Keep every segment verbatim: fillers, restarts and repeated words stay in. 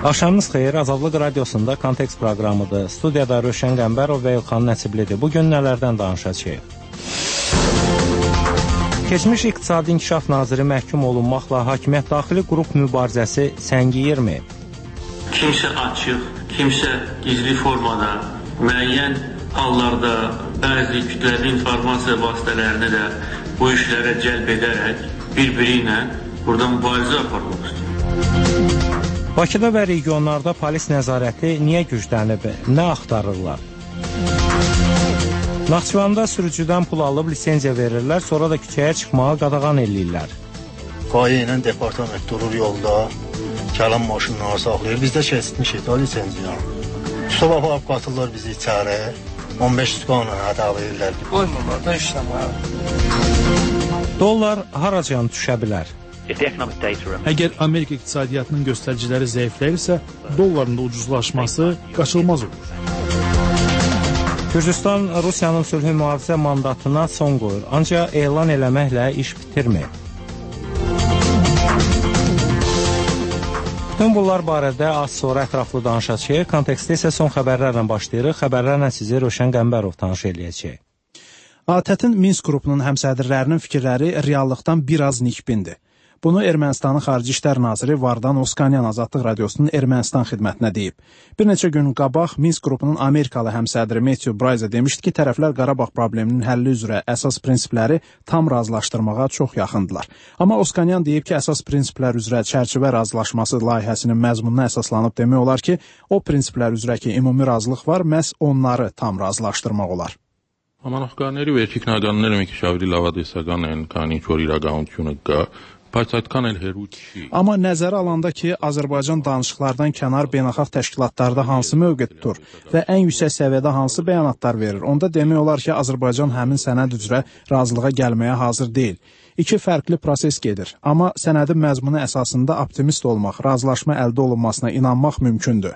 Axşamınız xeyir, Azadlıq Radiosunda Kontekst proqramıdır. Studiyada Rövşən Qəmbərov və İlxan Nəsiblidir. Bugün nələrdən danışacağıq? Keçmiş İqtisadi İnkişaf Naziri məhkum olunmaqla hakimiyyət daxili qrup mübarizəsi səngiyirmi? Kimsə açıq, kimsə gizli formada, müəyyən hallarda bəzi kütləvi informasiya vasitələrini də bu işlərə cəlb edərək bir-biri ilə burada mübarizə aparmaq istəyir. Bakıda və regionlarda polis nəzarəti niyə güclənib, nə axtarırlar? Naxçıvanda sürücüdən pul alıb lisenziya verirlər, sonra da küçəyə çıxmağa qadağan eləyirlər. Qayə ilə departament durur yolda, gələn maşınları saxlayır. Bizdə keçmişik da lisenziya. Tutub aparıb qatırlar bizi içəri, on beş tutanla hədəv edirlər. Qoymurlar da işləməyə. Dollar haracan düşə bilər? Əgər Amerika iqtisadiyyatının göstəriciləri zəifləyirsə, dolların da ucuzlaşması qaçılmaz olur. Gürcüstan Rusiyanın sülhü mühafizə mandatına son qoyur, ancaq elan eləməklə iş bitirmir. Bütün bunlar barədə az sonra ətraflı danışacağıq. Kontekstdə isə son xəbərlərlə başlayırıq. Xəbərlərlə sizi Rövşən Qəmbərov tanış eləyəcək. ATƏT-in Minsk qrupunun həmsədrlərinin fikirləri reallıqdan biraz nikbindir. Bunu Ermənistanın Xarici İşlər Naziri Vardan Oskanyan Azadlıq Radiosunun Ermənistan xidmətinə deyib. Bir neçə gün qabaq Minsk qrupunun Amerikalı həmsədri Matthew Bryce demişdi ki, tərəflər Qarabağ probleminin həlli üzrə əsas prinsipləri tam razılaşdırmağa çox yaxındılar. Amma Oskanyan deyib ki, əsas prinsiplər üzrə çərçivə razılaşması layihəsinin məzmununa əsaslanıb demək olar ki, o prinsiplər üzrə ki, ümumi razılıq var, məhz onları tam razılaşdırmaq olar. Համանախագահների ու երկիքնագանները մի քիչ ավելի լավադեսական են, քան ինչ որ իրականությունը կա. Amma nəzərə alanda ki, Azərbaycan danışıqlardan kənar beynəlxalq təşkilatlarda hansı mövqe tutur və ən yüksək səviyyədə hansı bəyanatlar verir, onda demək olar ki, Azərbaycan həmin sənəd üzrə razılığa gəlməyə hazır deyil. İki fərqli proses gedir, amma sənədin məzmunu əsasında optimist olmaq, razılaşma əldə olunmasına inanmaq mümkündür.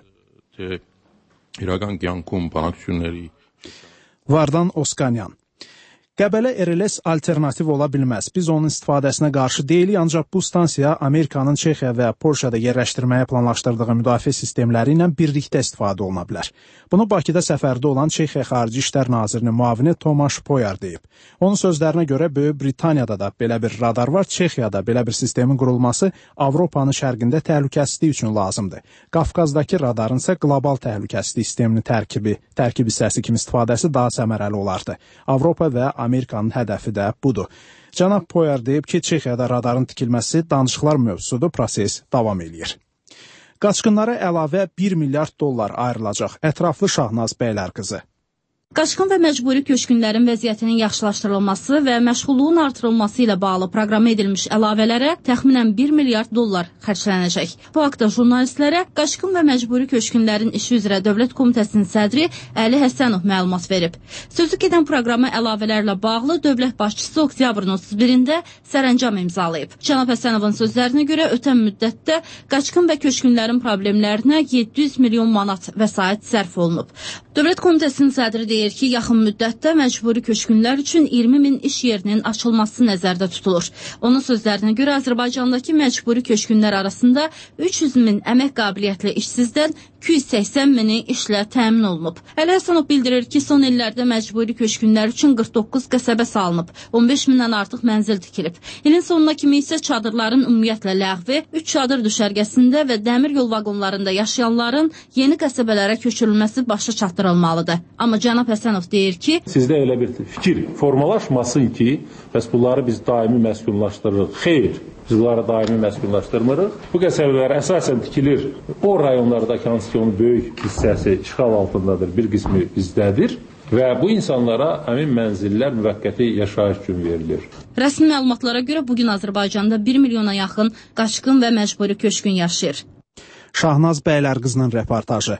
Vardan Oskanyan. Qəbələ R L S alternativ ola bilməz. Biz onun istifadəsinə qarşı deyilik, ancaq bu stansiya Amerikanın Çexiya və Polşada yerləşdirməyə planlaşdırdığı müdafiə sistemləri ilə birlikdə istifadə oluna bilər. Bunu Bakıda səfərdə olan Çexiya Xarici İşlər Nazirinin müavini Tomaş Poyar deyib. Onun sözlərinə görə Böyük Britaniyada da belə bir radar var, Çexiyada belə bir sistemin qurulması Avropanın şərqində təhlükəsizlik üçün lazımdır. Qafqazdakı radarın isə qlobal təhlükəsizlik sisteminin tərkibi, tərkib hissəsi kimi istifadəsi daha səmərəli olardı. Avropa və Amerikanın hədəfi də budur. Cənab Poyar deyib ki, Çexiyada radarın tikilməsi danışıqlar mövzusudur, proses davam eləyir. Qaçqınlara əlavə bir milyard dollar ayrılacaq. Ətraflı Şahnaz Bəylərqızı. Qaçqın və məcburi köçkünlərin vəziyyətinin yaxşılaşdırılması və məşğulluğun artırılması ilə bağlı proqrama edilmiş əlavələrə təxminən bir milyard dollar xərclənəcək. Bu haqda jurnalistlərə Qaçqın və məcburi köçkünlərin işi üzrə Dövlət Komitəsinin sədri Əli Həsənov məlumat verib. Sözü gedən proqrama əlavələrlə bağlı dövlət başçısı oktyabrın otuz birində sərəncam imzalayıb. Cənab Həsənovun sözlərinə görə ötən müddətdə qaçqın və köçkünlərin problemlərinə yeddi yüz milyon manat vəsait sərf olunub. Dövlət Komitəsinin sədri deyir ki, yaxın müddətdə məcburi köçkünlər üçün iyirmi min iş yerinin açılması nəzərdə tutulur. Onun sözlərinə görə Azərbaycandakı məcburi köçkünlər arasında üç yüz min əmək qabiliyyətli işsizdən iki yüz səksən mini işlə təmin olunub. Əli Həsənov bildirir ki, son illərdə məcburi köçkünlər üçün qırx doqquz qəsəbə salınıb, on beş mindən artıq mənzil tikilib. İlin sonuna kimi isə çadırların ümumiyyətlə ləğvi, üç çadır düşərgəsində və dəmir yol vaqonlarında yaşayanların yeni qəsəbələrə köçürülməsi başa çatdırılmalıdır. Amma cənab Həsənov deyir ki, sizdə elə bir fikir formalaşmasın ki, bəs bunları biz daimi məskunlaşdırırıq. Xeyr, biz bunları daimi məskunlaşdırmırıq. Bu qəsəbələr əsasən tikilir. O rayonlardakı hansı ki, onun böyük hissəsi işğal altındadır, bir qismi bizdədir. Və bu insanlara həmin mənzillər müvəqqəti yaşayış üçün verilir. Rəsmi məlumatlara görə bugün Azərbaycanda bir milyona yaxın qaçqın və məcburi köçkün yaşayır. Şahnaz Bəylərqızının reportajı.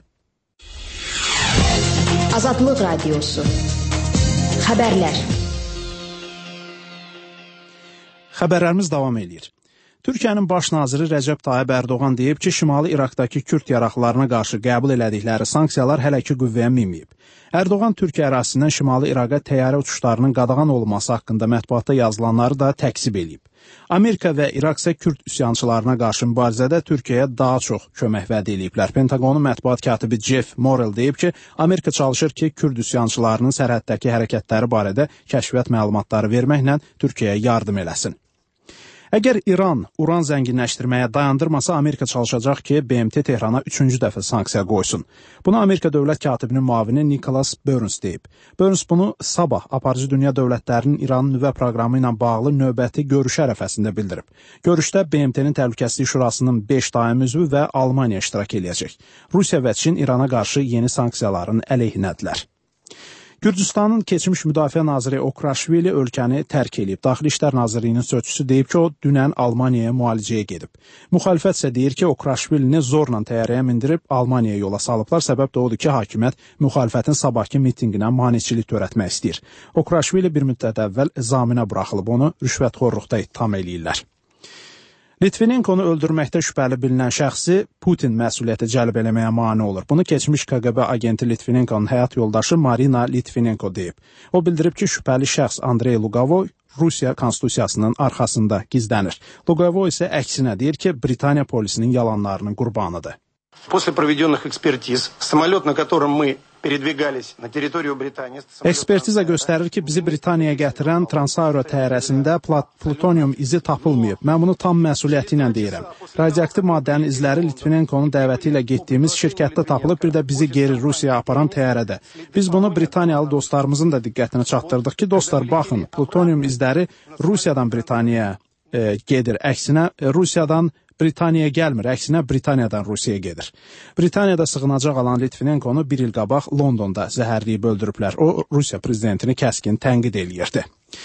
Azadlıq Radiosu. Xəbərlər. Xəbərlərimiz davam edir. Türkiyənin baş naziri Rəcəb Tayyib Ərdoğan deyib ki, Şimali İraqdakı Kürd yaraqlarına qarşı qəbul elədikləri sanksiyalar hələ ki qüvvəyə minməyib. Ərdoğan Türkiyə ərazisindən Şimali İraqa təyyarə uçuşlarının qadağan olunması haqqında mətbuatda yazılanları da təksib eləyib. Amerika və İraq isə Kürd üsyançılarına qarşı mübarizədə Türkiyəyə daha çox kömək vəd eləyiblər. Pentaqonun mətbuat katibi Jeff Morrell deyib ki, Amerika çalışır ki, Kürd üsyançılarının sərhəddəki hərəkətləri barədə kəşfiyyat məlumatları verməklə Türkiyəyə yardım eləsin. Əgər İran uran zənginləşdirməyə dayandırmasa, Amerika çalışacaq ki, B M T Tehrana üçüncü dəfə sanksiya qoysun. Bunu Amerika dövlət katibinin müavini Nicholas Burns deyib. Burns bunu sabah aparıcı dünya dövlətlərinin İranın nüvə proqramı ilə bağlı növbəti görüşü ərəfəsində bildirib. Görüşdə B M T-nin Təhlükəsizlik Şurasının beş daimi üzvü və Almaniya iştirak eləyəcək. Rusiya və Çin İrana qarşı yeni sanksiyaların əleyhinədirlər. Gürcüstanın keçmiş müdafiə naziri Okraşvili ölkəni tərk edib. Daxili İşlər Nazirliyinin sözçüsü deyib ki, o dünən Almaniyaya müalicəyə gedib. Müxalifət isə deyir ki, Okraşvilini zorla təyyarəyə mindirib Almaniyaya yola salıblar. Səbəb də odur ki, hakimiyyət müxalifətin sabahki mitinqinə maneçilik törətmək istəyir. Okraşvili bir müddət əvvəl zaminə buraxılıb, onu rüşvətxorluqda ittiham eləyirlər. Litvinenkonu öldürməkdə şübhəli bilinən şəxsi Putin məsuliyyətə cəlb eləməyə mane olur. Bunu keçmiş K G B agenti Litvinenkonun həyat yoldaşı Marina Litvinenko deyib. O bildirib ki, şübhəli şəxs Andrey Lugavoy Rusiya konstitusiyasının arxasında gizlənir. Lugavoy isə əksinə deyir ki, Britaniya polisinin yalanlarının qurbanıdır. После проведенных экспертиз, самолет, на котором мы передвигались на территорию Британии... Ekspertiza göstərir ki, bizi Britaniyaya gətirən Transaero təyyarəsində plutonium izi tapılmayıb. Mən bunu tam məsuliyyəti ilə deyirəm. Radioaktiv maddənin izləri Litvinenkonun dəvəti ilə getdiyimiz şirkətdə tapılıb, bir də bizi geri Rusiyaya aparan təyyarədə. Biz bunu Britaniyalı dostlarımızın da diqqətinə çatdırdıq ki, dostlar, baxın, plutonium izləri Rusiyadan Britaniyaya e, gedir. Əksinə, Rusiyadan Britaniyaya gəlmir, əksinə Britaniyadan Rusiyaya gedir. Britaniyada sığınacaq alan Litvinenkonu bir il qabaq Londonda zəhərləyib öldürüblər. O, Rusiya prezidentini kəskin tənqid eləyirdi.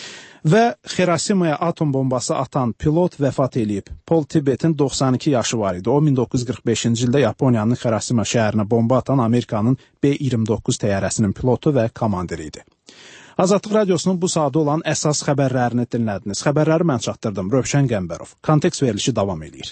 Və Xerasimoya atom bombası atan pilot vəfat eləyib. Paul Tibet'in doxsan iki yaşı var idi. O, min doqquz yüz qırx beşinci ildə Yaponiyanın Xerasima şəhərinə bomba atan Amerikanın B iyirmi doqquz təyyarəsinin pilotu və komandiri idi. Azadlıq Radiosunun bu saatda olan əsas xəbərlərini dinlədiniz. Xəbərləri mən çatdırdım. Rövşən Qəmbərov. Kontekst verilişi davam edir.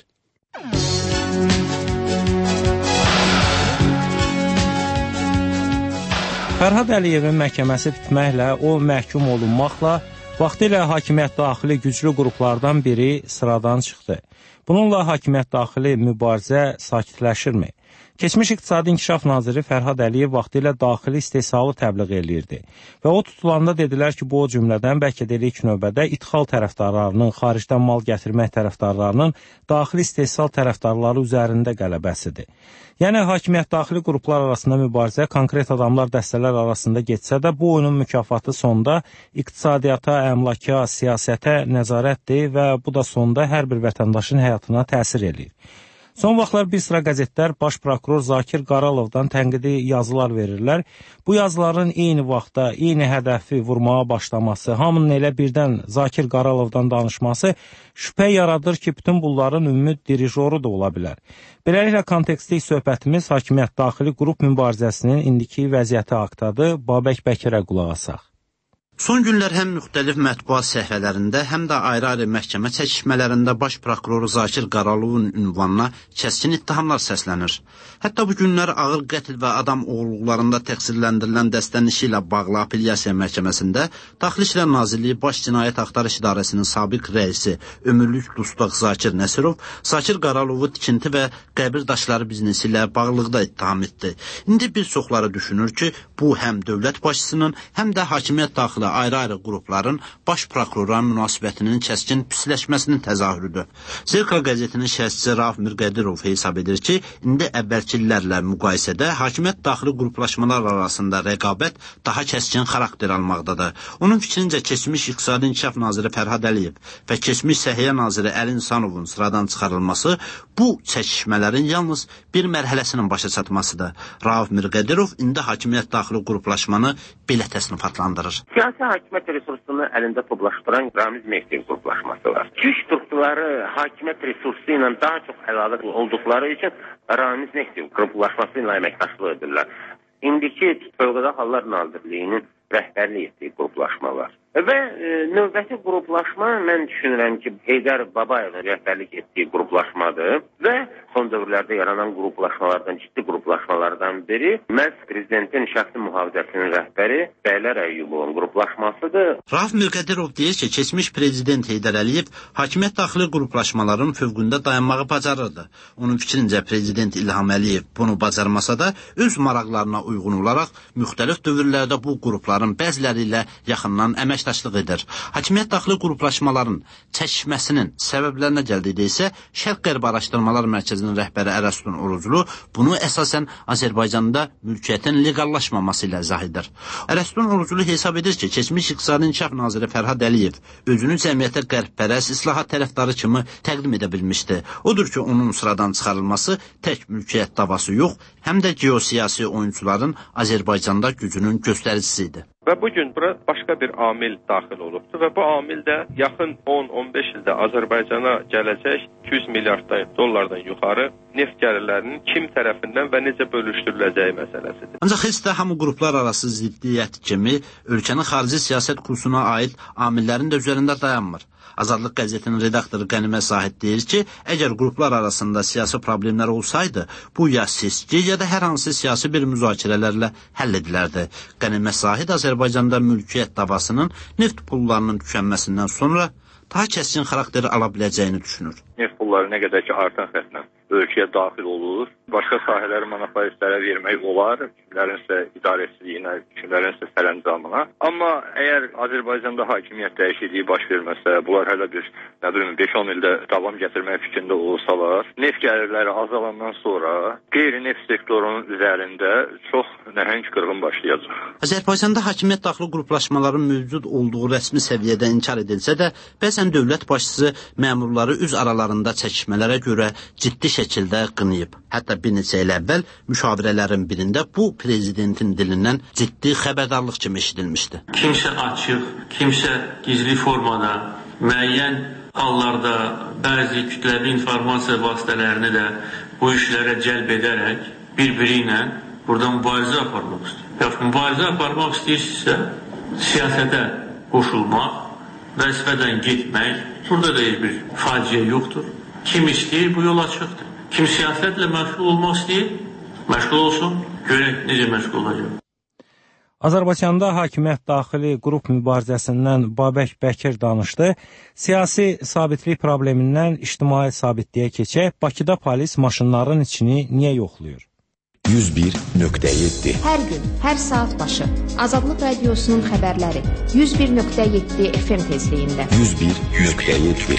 Fərhad Əliyevin məhkəməsi bitməklə, o məhkum olunmaqla vaxtilə hakimiyyət daxili güclü qruplardan biri sıradan çıxdı. Bununla hakimiyyət daxili mübarizə sakitləşirmi? Keçmiş İqtisadi İnkişaf Naziri Fərhad Əliyev vaxtilə daxili istehsalı təbliğ eləyirdi və o tutulanda dedilər ki, bu o cümlədən bəlkə də ilk növbədə idxal tərəfdarlarının, xaricdən mal gətirmək tərəfdarlarının daxili istehsal tərəfdarları üzərində qələbəsidir. Yəni, hakimiyyət daxili qruplar arasında mübarizə konkret adamlar dəstələr arasında getsə də, bu oyunun mükafatı sonda iqtisadiyyata, əmlaka, siyasətə nəzarətdir və bu da sonda hər bir vətəndaşın həyatına təsir eləyir. Son vaxtlar bir sıra qəzetlər baş prokuror Zakir Qaralovdan tənqidi yazılar verirlər. Bu yazıların eyni vaxtda, eyni hədəfi vurmağa başlaması, hamının elə birdən Zakir Qaralovdan danışması şübhə yaradır ki, bütün bunların ümumi dirijoru da ola bilər. Beləliklə, kontekstlik söhbətimiz hakimiyyət daxili qrup mübarizəsinin indiki vəziyyəti haqqdadır. Babək Bəkirə qulaq asaq. Son günlər həm müxtəlif mətbuat səhifələrində, həm də ayrı-ayrı məhkəmə çəkişmələrində baş prokuroru Zakir Qaralovun ünvanına kəskin ittihamlar səslənir. Hətta bu günlər ağır qətl və adam oğurluqlarında təqsirləndirilən dəstənin işi ilə bağlı apellyasiya məhkəməsində Daxili İşlər Nazirliyi Baş Cinayət Axtarış İdarəsinin sabiq rəisi ömürlük dustaq Zakir Nəsirov Zakir Qaralovu tikinti və qəbir daşları biznesi ilə bağlılıqda ittiham etdi. İndi bir çoxları düşünür ki, bu həm dövlət başçısının, həm də hakimiyyət daxili ayrı-ayrı qrupların baş prokurora münasibətinin kəskin pisləşməsinin təzahürüdür. Zirka qəzetinin şərhçisi Rauf Mirqədirov hesab edir ki, indi əvvəlki illərlə müqayisədə hakimiyyət daxili qruplaşmalar arasında rəqabət daha kəskin xarakter almaqdadır. Onun fikrincə, keçmiş İqtisadi İnkişaf Naziri Fərhad Əliyev və keçmiş Səhiyyə Naziri Əli İnsanovun sıradan çıxarılması bu çəkişmələrin yalnız bir mərhələsinin başa çatmasıdır. Rauf Mirqədirov indi hakimiyyət daxili qruplaşmanı belə təsnifatlandırır. Siyasi hakimiyyət resursunu əlində toplaşdıran Ramiz Mehdiyev qruplaşması var. Güc strukturları hakimiyyət resursu ilə daha çox əlaqəli olduqları üçün Ramiz Mehdiyev qruplaşması ilə əməkdaşlıq edirlər. İndiki Fövqəladə Hallar Nazirliyinin rəhbərlik etdiyi qruplaşmalar. Və e, növbəti qruplaşma mən düşünürəm ki, Heydər Babayevin rəhbərlik etdiyi qruplaşmadır və son dövrlərdə yaranan qruplaşmalardan, ciddi qruplaşmalardan biri məhz prezidentin şəxsi mühafizəsinin rəhbəri Bəylər Əyyubovun qruplaşmasıdır. Rauf Mirqədirov deyir ki, keçmiş prezident Heydər Əliyev hakimiyyət daxili qruplaşmaların fövqündə dayanmağı bacarırdı. Onun fikrincə prezident İlham Əliyev bunu bacarmasa da öz maraqlarına uyğun olaraq müxtəlif dövrlərdə bu qrupların bəziləri ilə yaxından əməkdaşlıq edir. Hakimiyyət daxili qruplaşmaların çəkişməsinin səbəblərinə gəldikdə isə Şərq-Qərb Araşdırmalar Mərkəzinin rəhbəri Ərəstun Oruclu bunu əsasən Azərbaycanda mülkiyyətin legallaşmaması ilə izah edir. Ərəstun Oruclu hesab edir ki, keçmiş İqtisadi İnkişaf naziri Fərhad Əliyev özünü cəmiyyətə qərbpərəst islahat tərəfdarı kimi təqdim edə bilmişdi. Odur ki, onun sıradan çıxarılması tək mülkiyyət davası yox, həm də geosiyasi oyuncuların Azərbaycanda gücünün göstəricisidir. Və bugün bura başqa bir amil daxil olubdur və bu amil də yaxın on on beş ildə Azərbaycana gələcək iki yüz milyard dollardan yuxarı neft gəlirlərinin kim tərəfindən və necə bölüşdürüləcəyi məsələsidir. Ancaq heç də hamı qruplar arası ziddiyyət kimi ölkənin xarici siyasət kursuna aid amillərin də üzərində dayanmır. Azadlıq qəzetinin redaktoru Qənimə Zahid deyir ki, əgər qruplar arasında siyasi problemlər olsaydı, bu ya seçki, ya da hər hansı siyasi bir müzakirələrlə həll edilərdi. Qənimə Zahid Azərbaycanda mülkiyyət davasının neft pullarının tükənməsindən sonra daha kəskin xarakteri ala biləcəyini düşünür. Neft pulları nə qədər ki artan xətlə ölkəyə daxil olur, başqa sahələri monopolistlərə vermək olar, kimlərin isə idarəçiliyinə, kimlərin isə sərəncamına. Amma əgər Azərbaycanda hakimiyyət dəyişikliyi baş verməsə, bunlar hələ bir, nə bilim, beş on ildə davam gətirmək fikrində olsalar, neft gəlirləri azalandan sonra qeyri-neft sektorunun üzərində çox nəhəng qırğın başlayacaq. Azərbaycanda hakimiyyət daxili qruplaşmaların mövcud olduğu rəsmi səviyyədə inkar edilsə də, bəzən dövlət başçısı məmurları üz aralarında çəkişmələrə görə ciddi şəkildə qınayıb. Hətta bir neçə il əvvəl müşavirələrin birində bu prezidentin dilindən ciddi xəbərdarlıq kimi eşidilmişdi. Kimsə açıq, kimsə gizli formada, müəyyən hallarda bəzi kütləvi informasiya vasitələrini də bu işlərə cəlb edərək bir-biri ilə burada mübarizə aparmaq istəyir. Yaxşı, mübarizə aparmaq istəyirsinizsə, siyasətə qoşulmaq, vəzifədən getmək, burada da heç bir faciə yoxdur. Kim istəyir, bu yol açıqdır. Kim siyasətlə məşğul olmaq istəyir, məşğul olsun, görək necə məşğul olacaq. Azərbaycanda hakimiyyət daxili qrup mübarizəsindən Babək Bəkir danışdı. Siyasi sabitlik problemindən ictimai sabitliyə keçək. Bakıda polis maşınların içini niyə yoxlayır? yüz bir nöqtə yeddi Hər gün, hər saat başı Azadlıq Radiosunun xəbərləri yüz bir nöqtə yeddi F M tezliyində. yüz bir nöqtə yeddi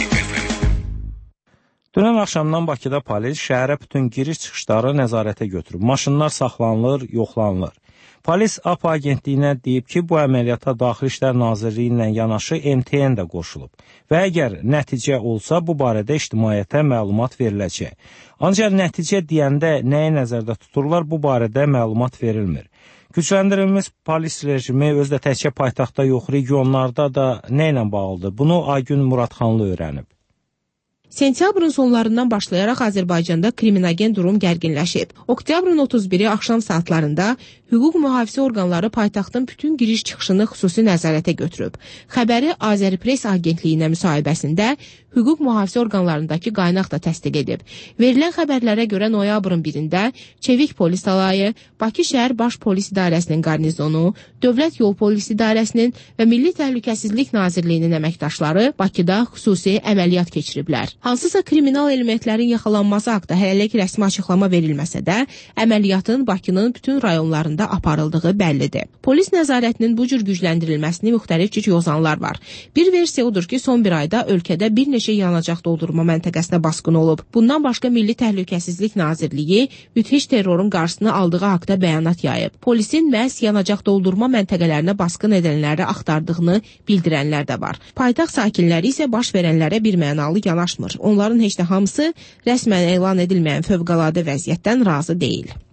Dünən axşamdan Bakıda polis şəhərə bütün giriş-çıxışları nəzarətə götürüb. Maşınlar saxlanılır, yoxlanılır. Polis A P A agentliyinə deyib ki, bu əməliyyata Daxili İşlər Nazirliyi ilə yanaşı M T N də qoşulub və əgər nəticə olsa, bu barədə ictimaiyyətə məlumat veriləcək. Ancaq nəticə deyəndə nəyi nəzərdə tuturlar, bu barədə məlumat verilmir. Gücləndirilmiş polis rejimi özdə təkcə paytaxtda yox, regionlarda da nə ilə bağlıdır? Bunu Aygün Muradxanlı öyrənib. Sentyabrın sonlarından başlayaraq Azərbaycanda kriminogen durum gərginləşib. Oktyabrın otuz biri axşam saatlarında hüquq mühafizə orqanları paytaxtın bütün giriş-çıxışını xüsusi nəzarətə götürüb. Xəbəri Azərpress agentliyinə müsahibəsində hüquq mühafizə orqanlarındakı qaynaq da təsdiq edib. Verilən xəbərlərə görə noyabrın birində Çevik Polis Alayı, Bakı şəhər Baş Polis İdarəsinin qarnizonu, Dövlət Yol Polis İdarəsinin və Milli Təhlükəsizlik Nazirliyinin əməkdaşları Bakıda xüsusi əməliyyat keçiriblər. Hansısa kriminal elementlərin yaxalanması haqqında hələlik rəsmi açıqlama verilməsə də, əməliyyatın Bakının bütün rayonlarında aparıldığı bəllidir. Polis nəzarətinin bu cür gücləndirilməsini müxtəlif cür yozanlar var. Bir versiya odur ki, son bir ayda ölkədə bir neçə yanacaq doldurma məntəqəsinə basqın olub. Bundan başqa Milli Təhlükəsizlik Nazirliyi müthiş terrorun qarşısını aldığı haqqda bəyanat yayıb. Polisin məhz yanacaq doldurma məntəqələrinə basqın edənləri axtardığını bildirənlər də var. Paytaxt sakinləri isə baş verənlərə bir mənalı yanaşmır. Onların heç də hamısı rəsmən elan edilməyən fövqəladə vəziyyətdən razı deyil.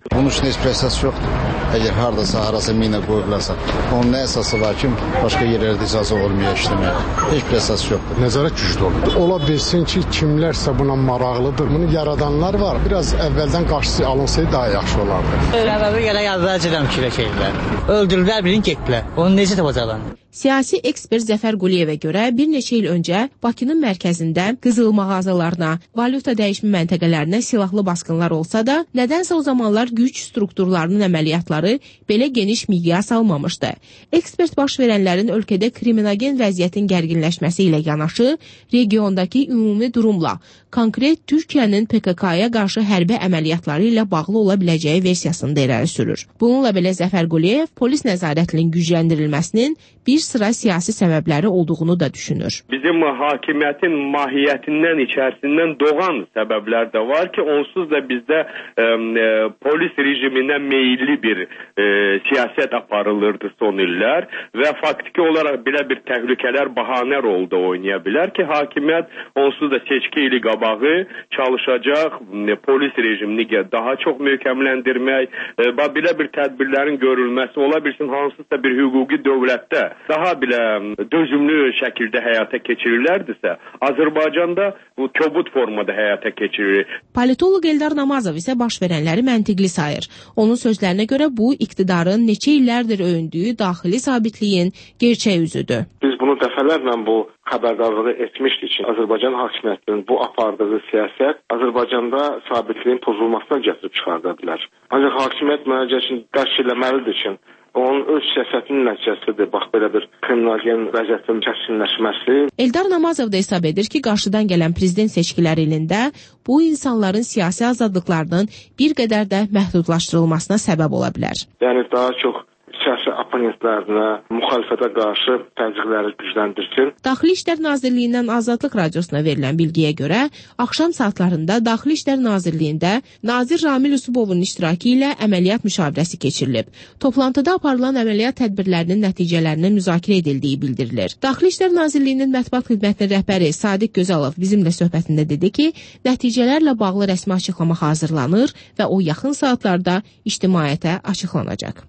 Bunun üçün heç bir əsas yoxdur. Əgər hardasa, harasa mina qoyularsa, onun nə əsası var ki, başqa yerlərdə icazə olmaya işləməyə? Heç bir əsas yoxdur. Nəzarət güclü olur. Ola bilsin ki, kimlərsə buna maraqlıdır. Bunu yaradanlar var. Biraz əvvəldən qarşısı alınsaydı daha yaxşı olardı. Səbəbi gələk əvvəlcədən fikirləşirlər. Öldürdülər, birini getdilər. Onu necə tapacaqlar? Siyasi ekspert Zəfər Quliyevə görə bir neçə il öncə Bakının mərkəzində qızıl mağazalarına, valyuta dəyişmə məntəqələrinə silahlı basqınlar olsa da, nədənsə o zamanlar güc strukturlarının əməliyyatları belə geniş miqyas almamışdı. Ekspert baş verənlərin ölkədə kriminogen vəziyyətin gərginləşməsi ilə yanaşı, regiondakı ümumi durumla, konkret Türkiyənin P K K-ya qarşı hərbi əməliyyatları ilə bağlı ola biləcəyi versiyasını da irəli sürür. Bununla belə Zəfər Quliyev polis nəzarətinin gücləndirilməsinin bir sıra siyasi səbəbləri olduğunu da düşünür. Bizim hakimiyyətin mahiyyətindən, içərisindən doğan səbəblər də var ki, onsuz da bizdə e, e, polis rejiminə meyilli bir e, siyasət aparılırdı son illər və faktiki olaraq belə bir təhlükələr bahanə rolda oynaya bilər ki, hakimiyyət onsuz da seçki ili qabağı çalışacaq e, polis rejimini daha çox möhkəmləndirmək, e, belə bir tədbirlərin görülməsi ola bilsin hansısa bir hüquqi dövlətdə daha belə dözümlü şəkildə həyata keçirirlərdirsə, Azərbaycanda bu kobud formada həyata keçirilir. Politoloq Eldar Namazov isə baş verənləri məntiqli sayır. Onun sözlərinə görə bu iqtidarın neçə illərdir öyündüyü daxili sabitliyin gerçək üzüdür. Biz bunu dəfələrlə bu xəbərdarlığı etmişdik ki, Azərbaycan hakimiyyətinin bu apardığı siyasət Azərbaycanda sabitliyin pozulmasına gətirib çıxarda bilər. Ancaq hakimiyyət mənə gəlir ki, dərk eləməlidir ki, onun öz siyasətinin nəticəsidir, bax belə bir kriminalgen vəziyyətin kəskinləşməsi. Eldar Namazov da hesab edir ki, qarşıdan gələn prezident seçkiləri ilində bu insanların siyasi azadlıqlarının bir qədər də məhdudlaşdırılmasına səbəb ola bilər. Yəni daha çox siyasi oponentlərinə, müxalifətə qarşı təzyiqləri gücləndirsin. Daxili İşlər Nazirliyindən Azadlıq Radiosuna verilən bilgiyə görə, axşam saatlarında Daxili İşlər Nazirliyində Nazir Ramil Yusubovun iştirakı ilə əməliyyat müşavirəsi keçirilib. Toplantıda aparılan əməliyyat tədbirlərinin nəticələrinin müzakirə edildiyi bildirilir. Daxili İşlər Nazirliyinin mətbuat xidmətinin rəhbəri Sadiq Gözalov bizimlə söhbətində dedi ki, nəticələrlə bağlı rəsmi açıqlama hazırlanır və o yaxın saatlarda ictimaiyyətə açıqlanacaq.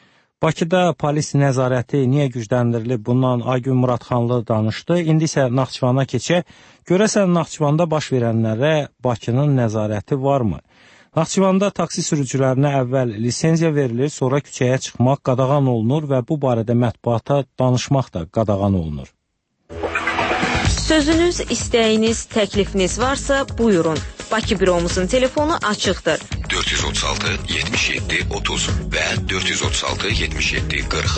Bakıda polis nəzarəti niyə gücləndirilib, bundan Aygün Muradxanlı danışdı. İndi isə Naxçıvana keçək. Görəsən Naxçıvanda baş verənlərə Bakının nəzarəti varmı? Naxçıvanda taksi sürücülərinə əvvəl lisenziya verilir, sonra küçəyə çıxmaq qadağan olunur və bu barədə mətbuata danışmaq da qadağan olunur. Sözünüz, istəyiniz, təklifiniz varsa buyurun. Bakı büromuzun telefonu açıqdır. dörd yüz otuz altı yetmiş yeddi otuz və dörd yüz otuz altı yetmiş yeddi qırx.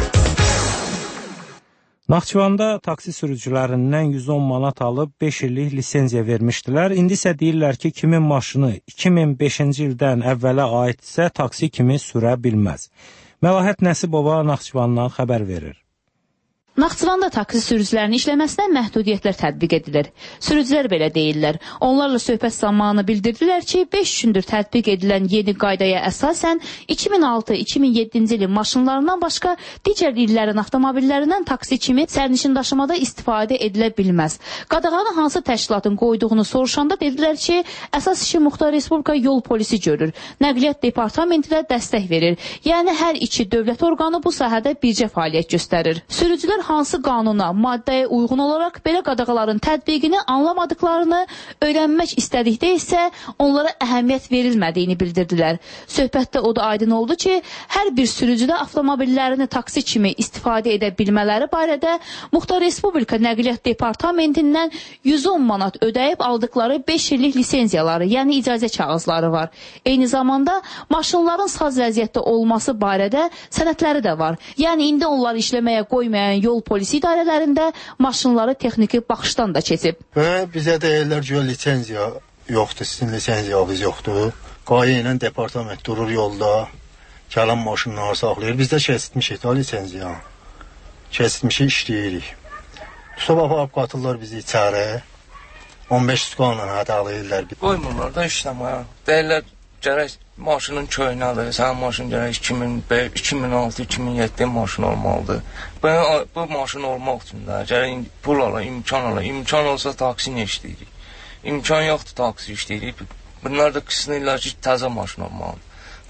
Naxçıvanda taksi sürücülərindən yüz on manat alıb beş illik lisenziya vermişdilər. İndi isə deyirlər ki, kimin maşını iki min beşinci ildən əvvələ aidsə taksi kimi sürə bilməz. Məlahət Nəsibova Naxçıvandan xəbər verir. Naxçıvanda taksi sürücülərinin işləməsinə məhdudiyyətlər tətbiq edilir. Sürücülər belə deyirlər. Onlarla söhbət zamanı bildirdilər ki, beş gündür tətbiq edilən yeni qaydaya əsasən iki min altı iki min yeddinci ilin maşınlarından başqa digər illərin avtomobillərindən taksi kimi sərnişin daşımada istifadə edilə bilməz. Qadağanı hansı təşkilatın qoyduğunu soruşanda dedilər ki, əsas işi Muxtar Respublika yol polisi görür. Nəqliyyat departamenti də dəstək verir. Yəni hər iki dövlət orqanı bu sahədə bircə fəaliyyət göstərir. Sürücülər hansı qanuna, maddəyə uyğun olaraq belə qadağaların tətbiqini anlamadıklarını, öyrənmək istədikdə isə onlara əhəmiyyət verilmədiyini bildirdilər. Söhbətdə o da aydın oldu ki, hər bir sürücüdə avtomobillərini taksi kimi istifadə edə bilmələri barədə Muxtar Respublika Nəqliyyat Departamentindən yüz on manat ödəyib aldıqları beş illik lisenziyaları, yəni icazə kağızları var. Eyni zamanda maşınların saz vəziyyətdə olması barədə sənədləri də var. Yəni indi onları işləməyə qoymayan yol polisi idarələrində maşınları texniki baxışdan da keçib. Və bizə deyirlər ki, lisenziya yoxdur, sizin lisenziyanız yoxdur. Qayə ilə departament durur yolda, gələn maşınları saxlayır. Biz də kəsitmişik da lisenziyanı. Kəsitmişik, işləyirik. Sabah aparıb qatırlar bizi içəri. on beş tutuqanla hədələyirlər. Qoymurlar da işləməyə. Deyirlər, gərək maşının köynədir, sənin maşın gərək iki min beş, iki min altı, iki min yeddi maşın olmalıdır. Ben, bu maşın olmaq üçün də gərək pul ala, imkan ala. İmkan olsa taksi nə işləyirik? İmkan yoxdur, taksi işləyirik. Bunlar da qısınırlar ki, təzə maşın olmalıdır.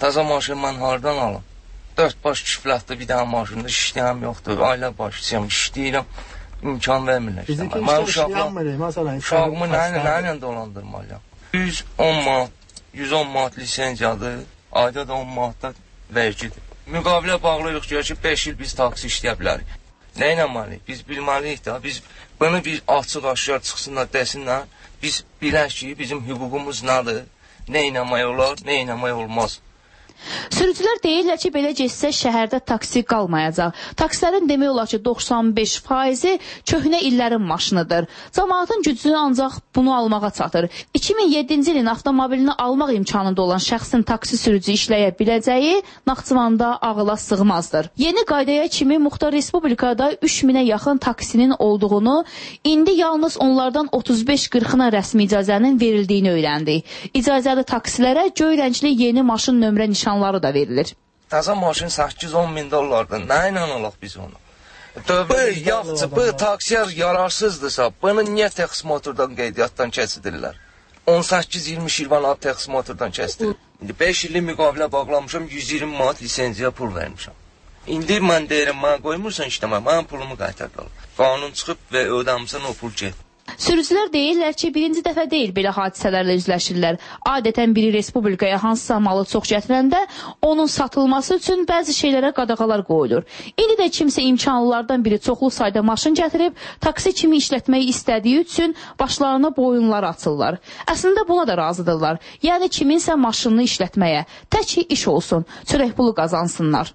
Taza maşın mən hardan alım? Dörd baş kiflətli bir dənə maşında işləyəm yoxdur. Ailə başlayacağım, işləyirəm. İmkan vermirlər. Bizimki işlər işləyənmir, məsələn. Uşağımı nə ilə dolandırmalıyam? yüz on manat, yüz on manat lisenziyadır, ayda da on manat da vergidir. Müqavilə bağlayırıq ki, beş il biz taksi işləyə bilərik. Nə eləməliyik? Biz bilməliyik də, biz bunu bir açıq aşkar çıxsınlar, desinlər. Biz bilək ki, bizim hüququmuz nədir? Nə eləmək olar, nə eləmək olmaz. Sürücülər deyirlər ki, belə getsə şəhərdə taksi qalmayacaq. Taksilərin demək olar ki, doxsan beş faizi köhnə illərin maşınıdır. Cəmaatın gücü ancaq bunu almağa çatır. iki min yeddinci ilin avtomobilini almaq imkanında olan şəxsin taksi sürücü işləyə biləcəyi Naxçıvanda ağıla sığmazdır. Yeni qaydaya kimi Muxtar Respublikada üç minə yaxın taksinin olduğunu, indi yalnız onlardan otuz beş qırxına rəsmi icazənin verildiyini öyrəndik. İcazəli taksilərə göy rəngli yeni maşın nömrə nişanı da verilir. Taza maşın səkkiz on min dollardır. Nə ilə alaq biz onu? Bu yaxçı, bu taksiyar yararsızdırsa, bunu niyə taksimotordan qeydiyyatdan kəsidirlər? on səkkiz iyirmi Şirvan taksimotordan kəsidir. İndi beş illik müqavilə bağlamışam, yüz iyirmi manat lisenziya pul vermişəm. İndi mən deyirəm, mən qoymursan işləmə, mən pulumu qaytardılar. Qanun çıxıb və ödəmsən o pul get. Sürücülər deyirlər ki, birinci dəfə deyil belə hadisələrlə üzləşirlər. Adətən biri respublikaya hansısa malı çox gətirəndə onun satılması üçün bəzi şeylərə qadağalar qoyulur. İndi də kimsə imkanlılardan biri çoxlu sayda maşın gətirib, taksi kimi işlətməyi istədiyi üçün başlarına boyunlar açırlar. Əslində buna da razıdırlar. Yəni kiminsə maşınını işlətməyə, tək ki iş olsun, çörək pulu qazansınlar.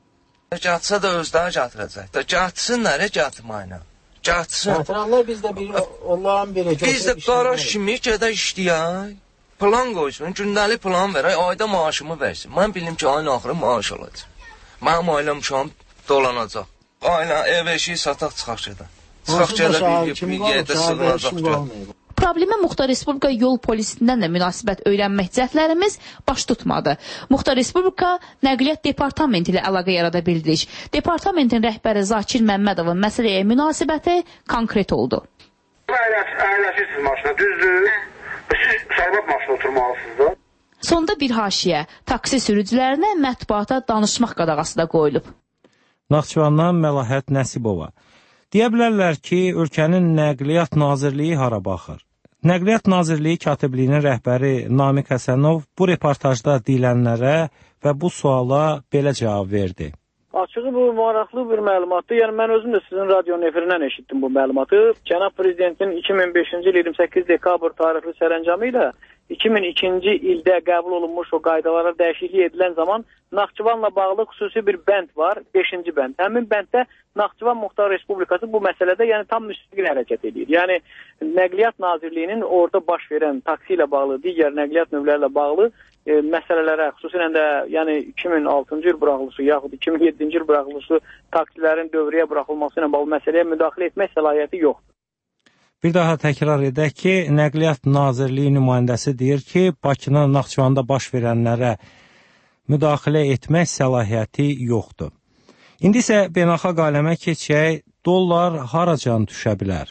Gətsə də özləri gətirəcək. Gətirsinlər, gətirməyinə. Gətiranlar bizdə bir, onların biri. Biz də qaraş kimi gedək işləyək. Plan qoysun, gündəlik plan verək, ayda maaşımı versin. Mən bilim ki, ayın axırı maaş alacaq. Mənim ailəm uşağım dolanacaq. Ailə, ev eşiyi sataq çıxaq gedə. Çıxaq gedə bir yerdə sığınacaq gəl. Problemə Muxtar Respublika yol polisindən də münasibət öyrənmək cəhdlərimiz baş tutmadı. Muxtar Respublika Nəqliyyat Departamenti ilə əlaqə yarada bildik. Departamentin rəhbəri Zakir Məmmədovun məsələyə münasibəti konkret oldu. Əyləşirsiniz maşına, düzdür? Siz sərbat maşına oturmalısınız da. Sonda bir haşiyə, taksi sürücülərinə mətbuata danışmaq qadağası da qoyulub. Naxçıvandan Məlahət Nəsibova. Deyə bilərlər ki, ölkənin Nəqliyyat Nazirliyi hara baxır. Nəqliyyat Nazirliyi katibliyinin rəhbəri Namiq Həsənov bu reportajda deyilənlərə və bu suala belə cavab verdi. Açığı bu maraqlı bir məlumatdır. Yəni mən özüm də sizin radionun efirindən eşitdim bu məlumatı. Cənab Prezidentin iki min beşinci il iyirmi səkkiz dekabr tarixli sərəncamı ilə iki min ikinci ildə qəbul olunmuş o qaydalara dəyişiklik edilən zaman Naxçıvanla bağlı xüsusi bir bənd var, beşinci bənd. Həmin bənddə Naxçıvan Muxtar Respublikası bu məsələdə yəni tam müstəqil hərəkət edir. Yəni Nəqliyyat Nazirliyinin orada baş verən taksi ilə bağlı, digər nəqliyyat növlərlə bağlı e, məsələlərə, xüsusilə də yəni iki min altıncı il buraxılışı yaxud iki min yeddinci il buraxılışı taksilərin dövrəyə buraxılması ilə bağlı məsələyə müdaxilə etmək səlahiyyəti yoxdur. Bir daha təkrar edək ki, Nəqliyyat Nazirliyi nümayəndəsi deyir ki, Bakının Naxçıvanda baş verənlərə müdaxilə etmək səlahiyyəti yoxdur. İndi isə beynəlxalq aləmə keçək, dollar haracan düşə bilər?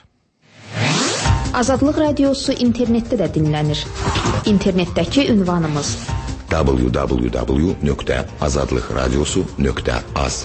Azadlıq Radiosu internetdə də dinlənir. İnternetdəki ünvanımız w w w nöqtə azadlıq radiosu nöqtə az.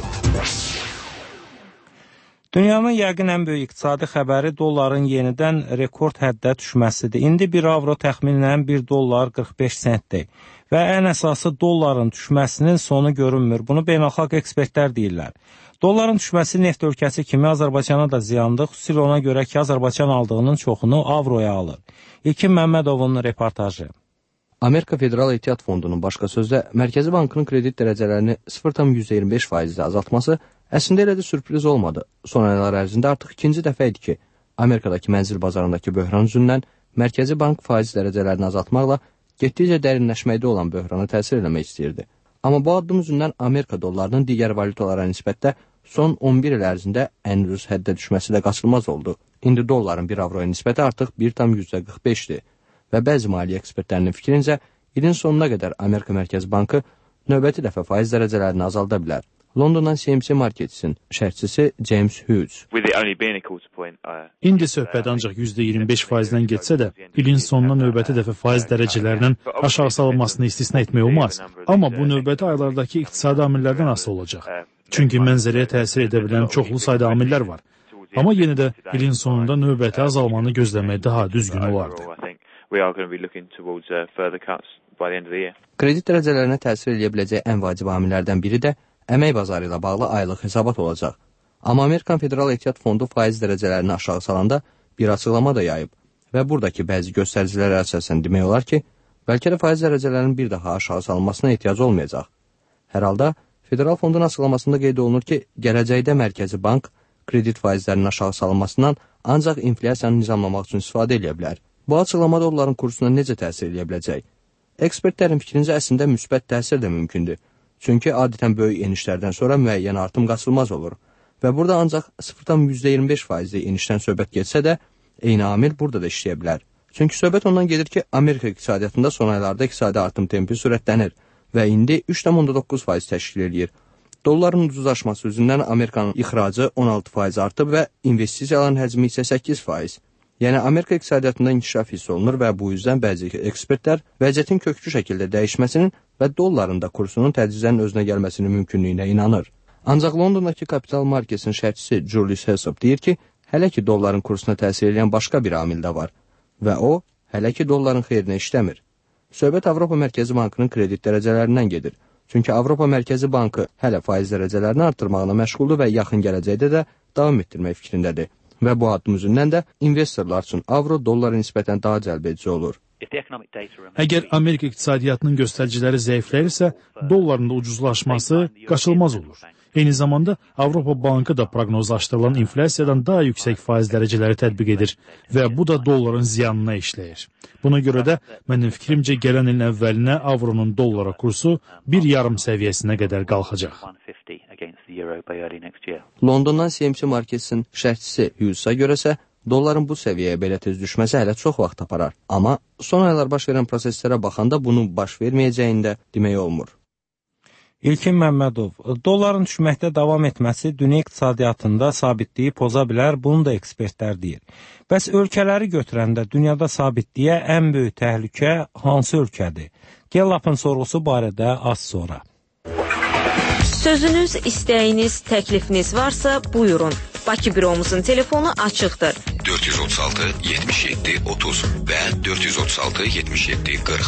Dünyanın yəqin ən böyük iqtisadi xəbəri dolların yenidən rekord həddə düşməsidir. İndi bir avro təxminən bir dollar qırx beş sentdir və ən əsası dolların düşməsinin sonu görünmür. Bunu beynəlxalq ekspertlər deyirlər. Dolların düşməsi neft ölkəsi kimi Azərbaycana da ziyandır. Xüsusilə ona görə ki, Azərbaycan aldığının çoxunu avroya alır. İlkin Məmmədovun reportajı. Amerika Federal Ehtiyat Fondunun başqa sözlə Mərkəzi Bankının kredit dərəcələrini sıfır tam yüz iyirmi beş faizlə azaltması əslində elə də sürpriz olmadı. Son aylar ərzində artıq ikinci dəfə idi ki, Amerikadakı mənzil bazarındakı böhran üzündən Mərkəzi Bank faiz dərəcələrini azaltmaqla getdikcə dərinləşməkdə olan böhrana təsir eləmək istəyirdi. Amma bu addım üzündən Amerika dollarının digər valutalara nisbətdə son on bir il ərzində ən rüz həddə düşməsi də qaçılmaz oldu. İndi dolların bir avroya nisbəti artıq bir tam yüz qırx beşdir və bəzi maliyyə ekspertlərinin fikrincə ilin sonuna qədər Amerika Mərkəzi Bankı növbəti dəfə faiz dərəcələrini azalda bilər. Londondan C M C Marketsin şərhçisi James Hughes. İndi söhbət ancaq yüzdə iyirmi beş faizdən getsə də, ilin sonuna növbəti dəfə faiz dərəcələrinin aşağı salınmasını istisna etmək olmaz. Amma bu növbəti aylardakı iqtisadi amillərdən asılı olacaq. Çünki mənzərəyə təsir edə bilən çoxlu sayda amillər var. Amma yenə də ilin sonunda növbəti azalmanı gözləmək daha düzgün olardı. Kredit dərəcələrinə təsir edə biləcək ən vacib amillərdən biri də əmək bazarı ilə bağlı aylıq hesabat olacaq. Amma Amerikan Federal Ehtiyat Fondu faiz dərəcələrini aşağı salanda bir açıqlama da yayıb və buradakı bəzi göstəricilərə əsasən demək olar ki, bəlkə də faiz dərəcələrinin bir daha aşağı salınmasına ehtiyac olmayacaq. Hər halda Federal Fondun açıqlamasında qeyd olunur ki, gələcəkdə Mərkəzi Bank kredit faizlərinin aşağı salınmasından ancaq inflyasiyanı nizamlamaq üçün istifadə edə bilər. Bu açıqlama dolların kursuna necə təsir edə biləcək? Ekspertlərin fikrincə əslində müsbət təsir də mümkündür. Çünki adətən böyük enişlərdən sonra müəyyən artım qaçılmaz olur. Və burada ancaq sıfır tam yüzdə iyirmi beş faizli enişdən söhbət getsə də, eyni amil burada da işləyə bilər. Çünki söhbət ondan gedir ki, Amerika iqtisadiyyatında son aylarda iqtisadi artım tempi sürətlənir və indi üç tam onda doqquz faiz təşkil edir. Dolların ucuzlaşması üzündən Amerikanın ixracı on altı faiz artıb və investisiyaların həcmi isə səkkiz faiz. Yəni, Amerika iqtisadiyyatında inkişaf hiss olunur və bu yüzdən bəzi ekspertlər vəziyyətin köklü şəkildə dəyişməsinin və dolların da kursunun tədricən özünə gəlməsinin mümkünlüyünə inanır. Ancaq Londondakı Capital Marketsin şərhçisi Julius Hesop deyir ki, hələ ki dolların kursuna təsir edən başqa bir amil də var və o, hələ ki dolların xeyrinə işləmir. Söhbət Avropa Mərkəzi Bankının kredit dərəcələrindən gedir. Çünki Avropa Mərkəzi Bankı hələ faiz dərəcələrini artırmağına məşğuldur və yaxın gələcəkdə də davam etdirmək fikrindədir. Və bu addım üzündən də investorlar üçün avro dollara nisbətən daha cəlbedici olur. Əgər Amerika iqtisadiyyatının göstəriciləri zəifləyirsə, dolların da ucuzlaşması qaçılmaz olur. Eyni zamanda Avropa Bankı da proqnozlaşdırılan inflyasiyadan daha yüksək faiz dərəcələri tətbiq edir və bu da dolların ziyanına işləyir. Buna görə də mənim fikrimcə gələn ilin əvvəlinə avronun dollara kursu bir yarım səviyyəsinə qədər qalxacaq. Londondan C M C Marketsin şərhçisi Hughes'a görəsə, dolların bu səviyyəyə belə tez düşməsi hələ çox vaxt aparar. Amma son aylar baş verən proseslərə baxanda bunun baş verməyəcəyini də demək olmur. İlkin Məmmədov, dolların düşməkdə davam etməsi dünya iqtisadiyyatında sabitliyi poza bilər, bunu da ekspertlər deyir. Bəs ölkələri götürəndə dünyada sabitliyə ən böyük təhlükə hansı ölkədir? Gellap'ın sorğusu barədə az sonra. Sözünüz, istəyiniz, təklifiniz varsa buyurun. Bakı büromuzun telefonu açıqdır. dörd yüz otuz altı yetmiş yeddi otuz və dörd yüz otuz altı yetmiş yeddi qırx.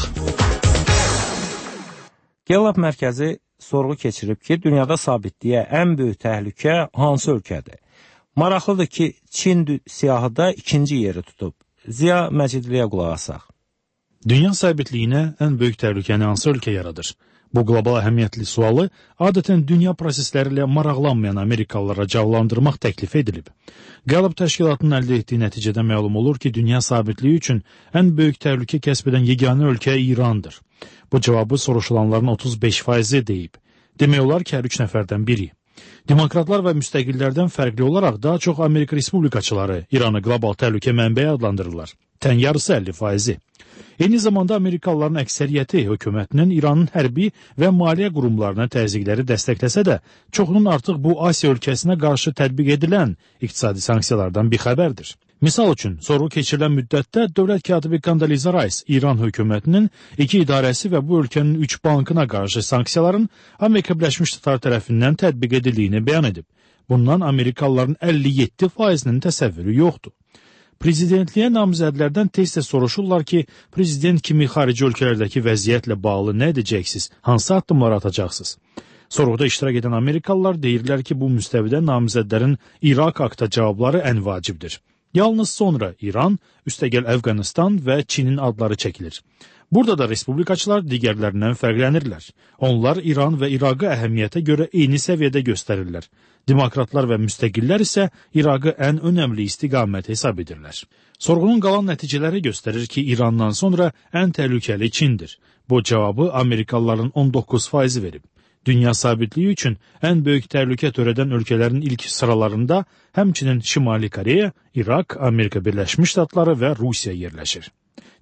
Gellap mərkəzi sorğu keçirib ki, dünyada sabitliyə ən böyük təhlükə hansı ölkədir? Maraqlıdır ki, Çin siyahıda ikinci yeri tutub. Ziya Məcidliyə qulaq asaq. Dünya sabitliyinə ən böyük təhlükəni hansı ölkə yaradır? Bu qlobal əhəmiyyətli sualı adətən dünya prosesləri ilə maraqlanmayan Amerikalılara cavablandırmaq təklif edilib. Gallup təşkilatının əldə etdiyi nəticədə məlum olur ki, dünya sabitliyi üçün ən böyük təhlükə kəsb edən yeganə ölkə İrandır. Bu cavabı soruşulanların otuz beş faizi deyib. Demək olar ki, hər üç nəfərdən biri. Demokratlar və müstəqillərdən fərqli olaraq daha çox Amerika Respublikaçıları İranı qlobal təhlükə mənbəyi adlandırırlar. Tən yarısı əlli faizi. Eyni zamanda Amerikalıların əksəriyyəti hökumətinin İranın hərbi və maliyyə qurumlarına təzyiqləri dəstəkləsə də, çoxunun artıq bu Asiya ölkəsinə qarşı tətbiq edilən iqtisadi sanksiyalardan bixəbərdir. Misal üçün, sorğu keçirilən müddətdə dövlət katibi Condoleezza Rice İran hökumətinin iki idarəsi və bu ölkənin üç bankına qarşı sanksiyaların Amerika Birləşmiş Ştatları tərəfindən tətbiq edildiyini bəyan edib. Bundan Amerikalıların əlli yeddi faizinin təsəvvürü yoxdur. Prezidentliyə namizədlərdən tez-tez soruşurlar ki, prezident kimi xarici ölkələrdəki vəziyyətlə bağlı nə edəcəksiniz, hansı addımlar atacaqsınız? Sorğuda iştirak edən Amerikalılar deyirlər ki, bu müstəvidə namizədlərin İraq haqda cavabları ən vacibdir. Yalnız sonra İran, üstəgəl Əfqanistan və Çinin adları çəkilir. Burada da respublikaçılar digərlərindən fərqlənirlər. Onlar İran və İraqı əhəmiyyətə görə eyni səviyyədə göstərirlər. Demokratlar və müstəqillər isə İraqı ən önəmli istiqamət hesab edirlər. Sorğunun qalan nəticələri göstərir ki, İrandan sonra ən təhlükəli Çindir. Bu cavabı Amerikalıların on doqquz faizi verib. Dünya sabitliyi üçün ən böyük təhlükə törədən ölkələrin ilk sıralarında həmçinin Şimali Koreya, İraq, Amerika Birləşmiş Ştatları və Rusiya yerləşir.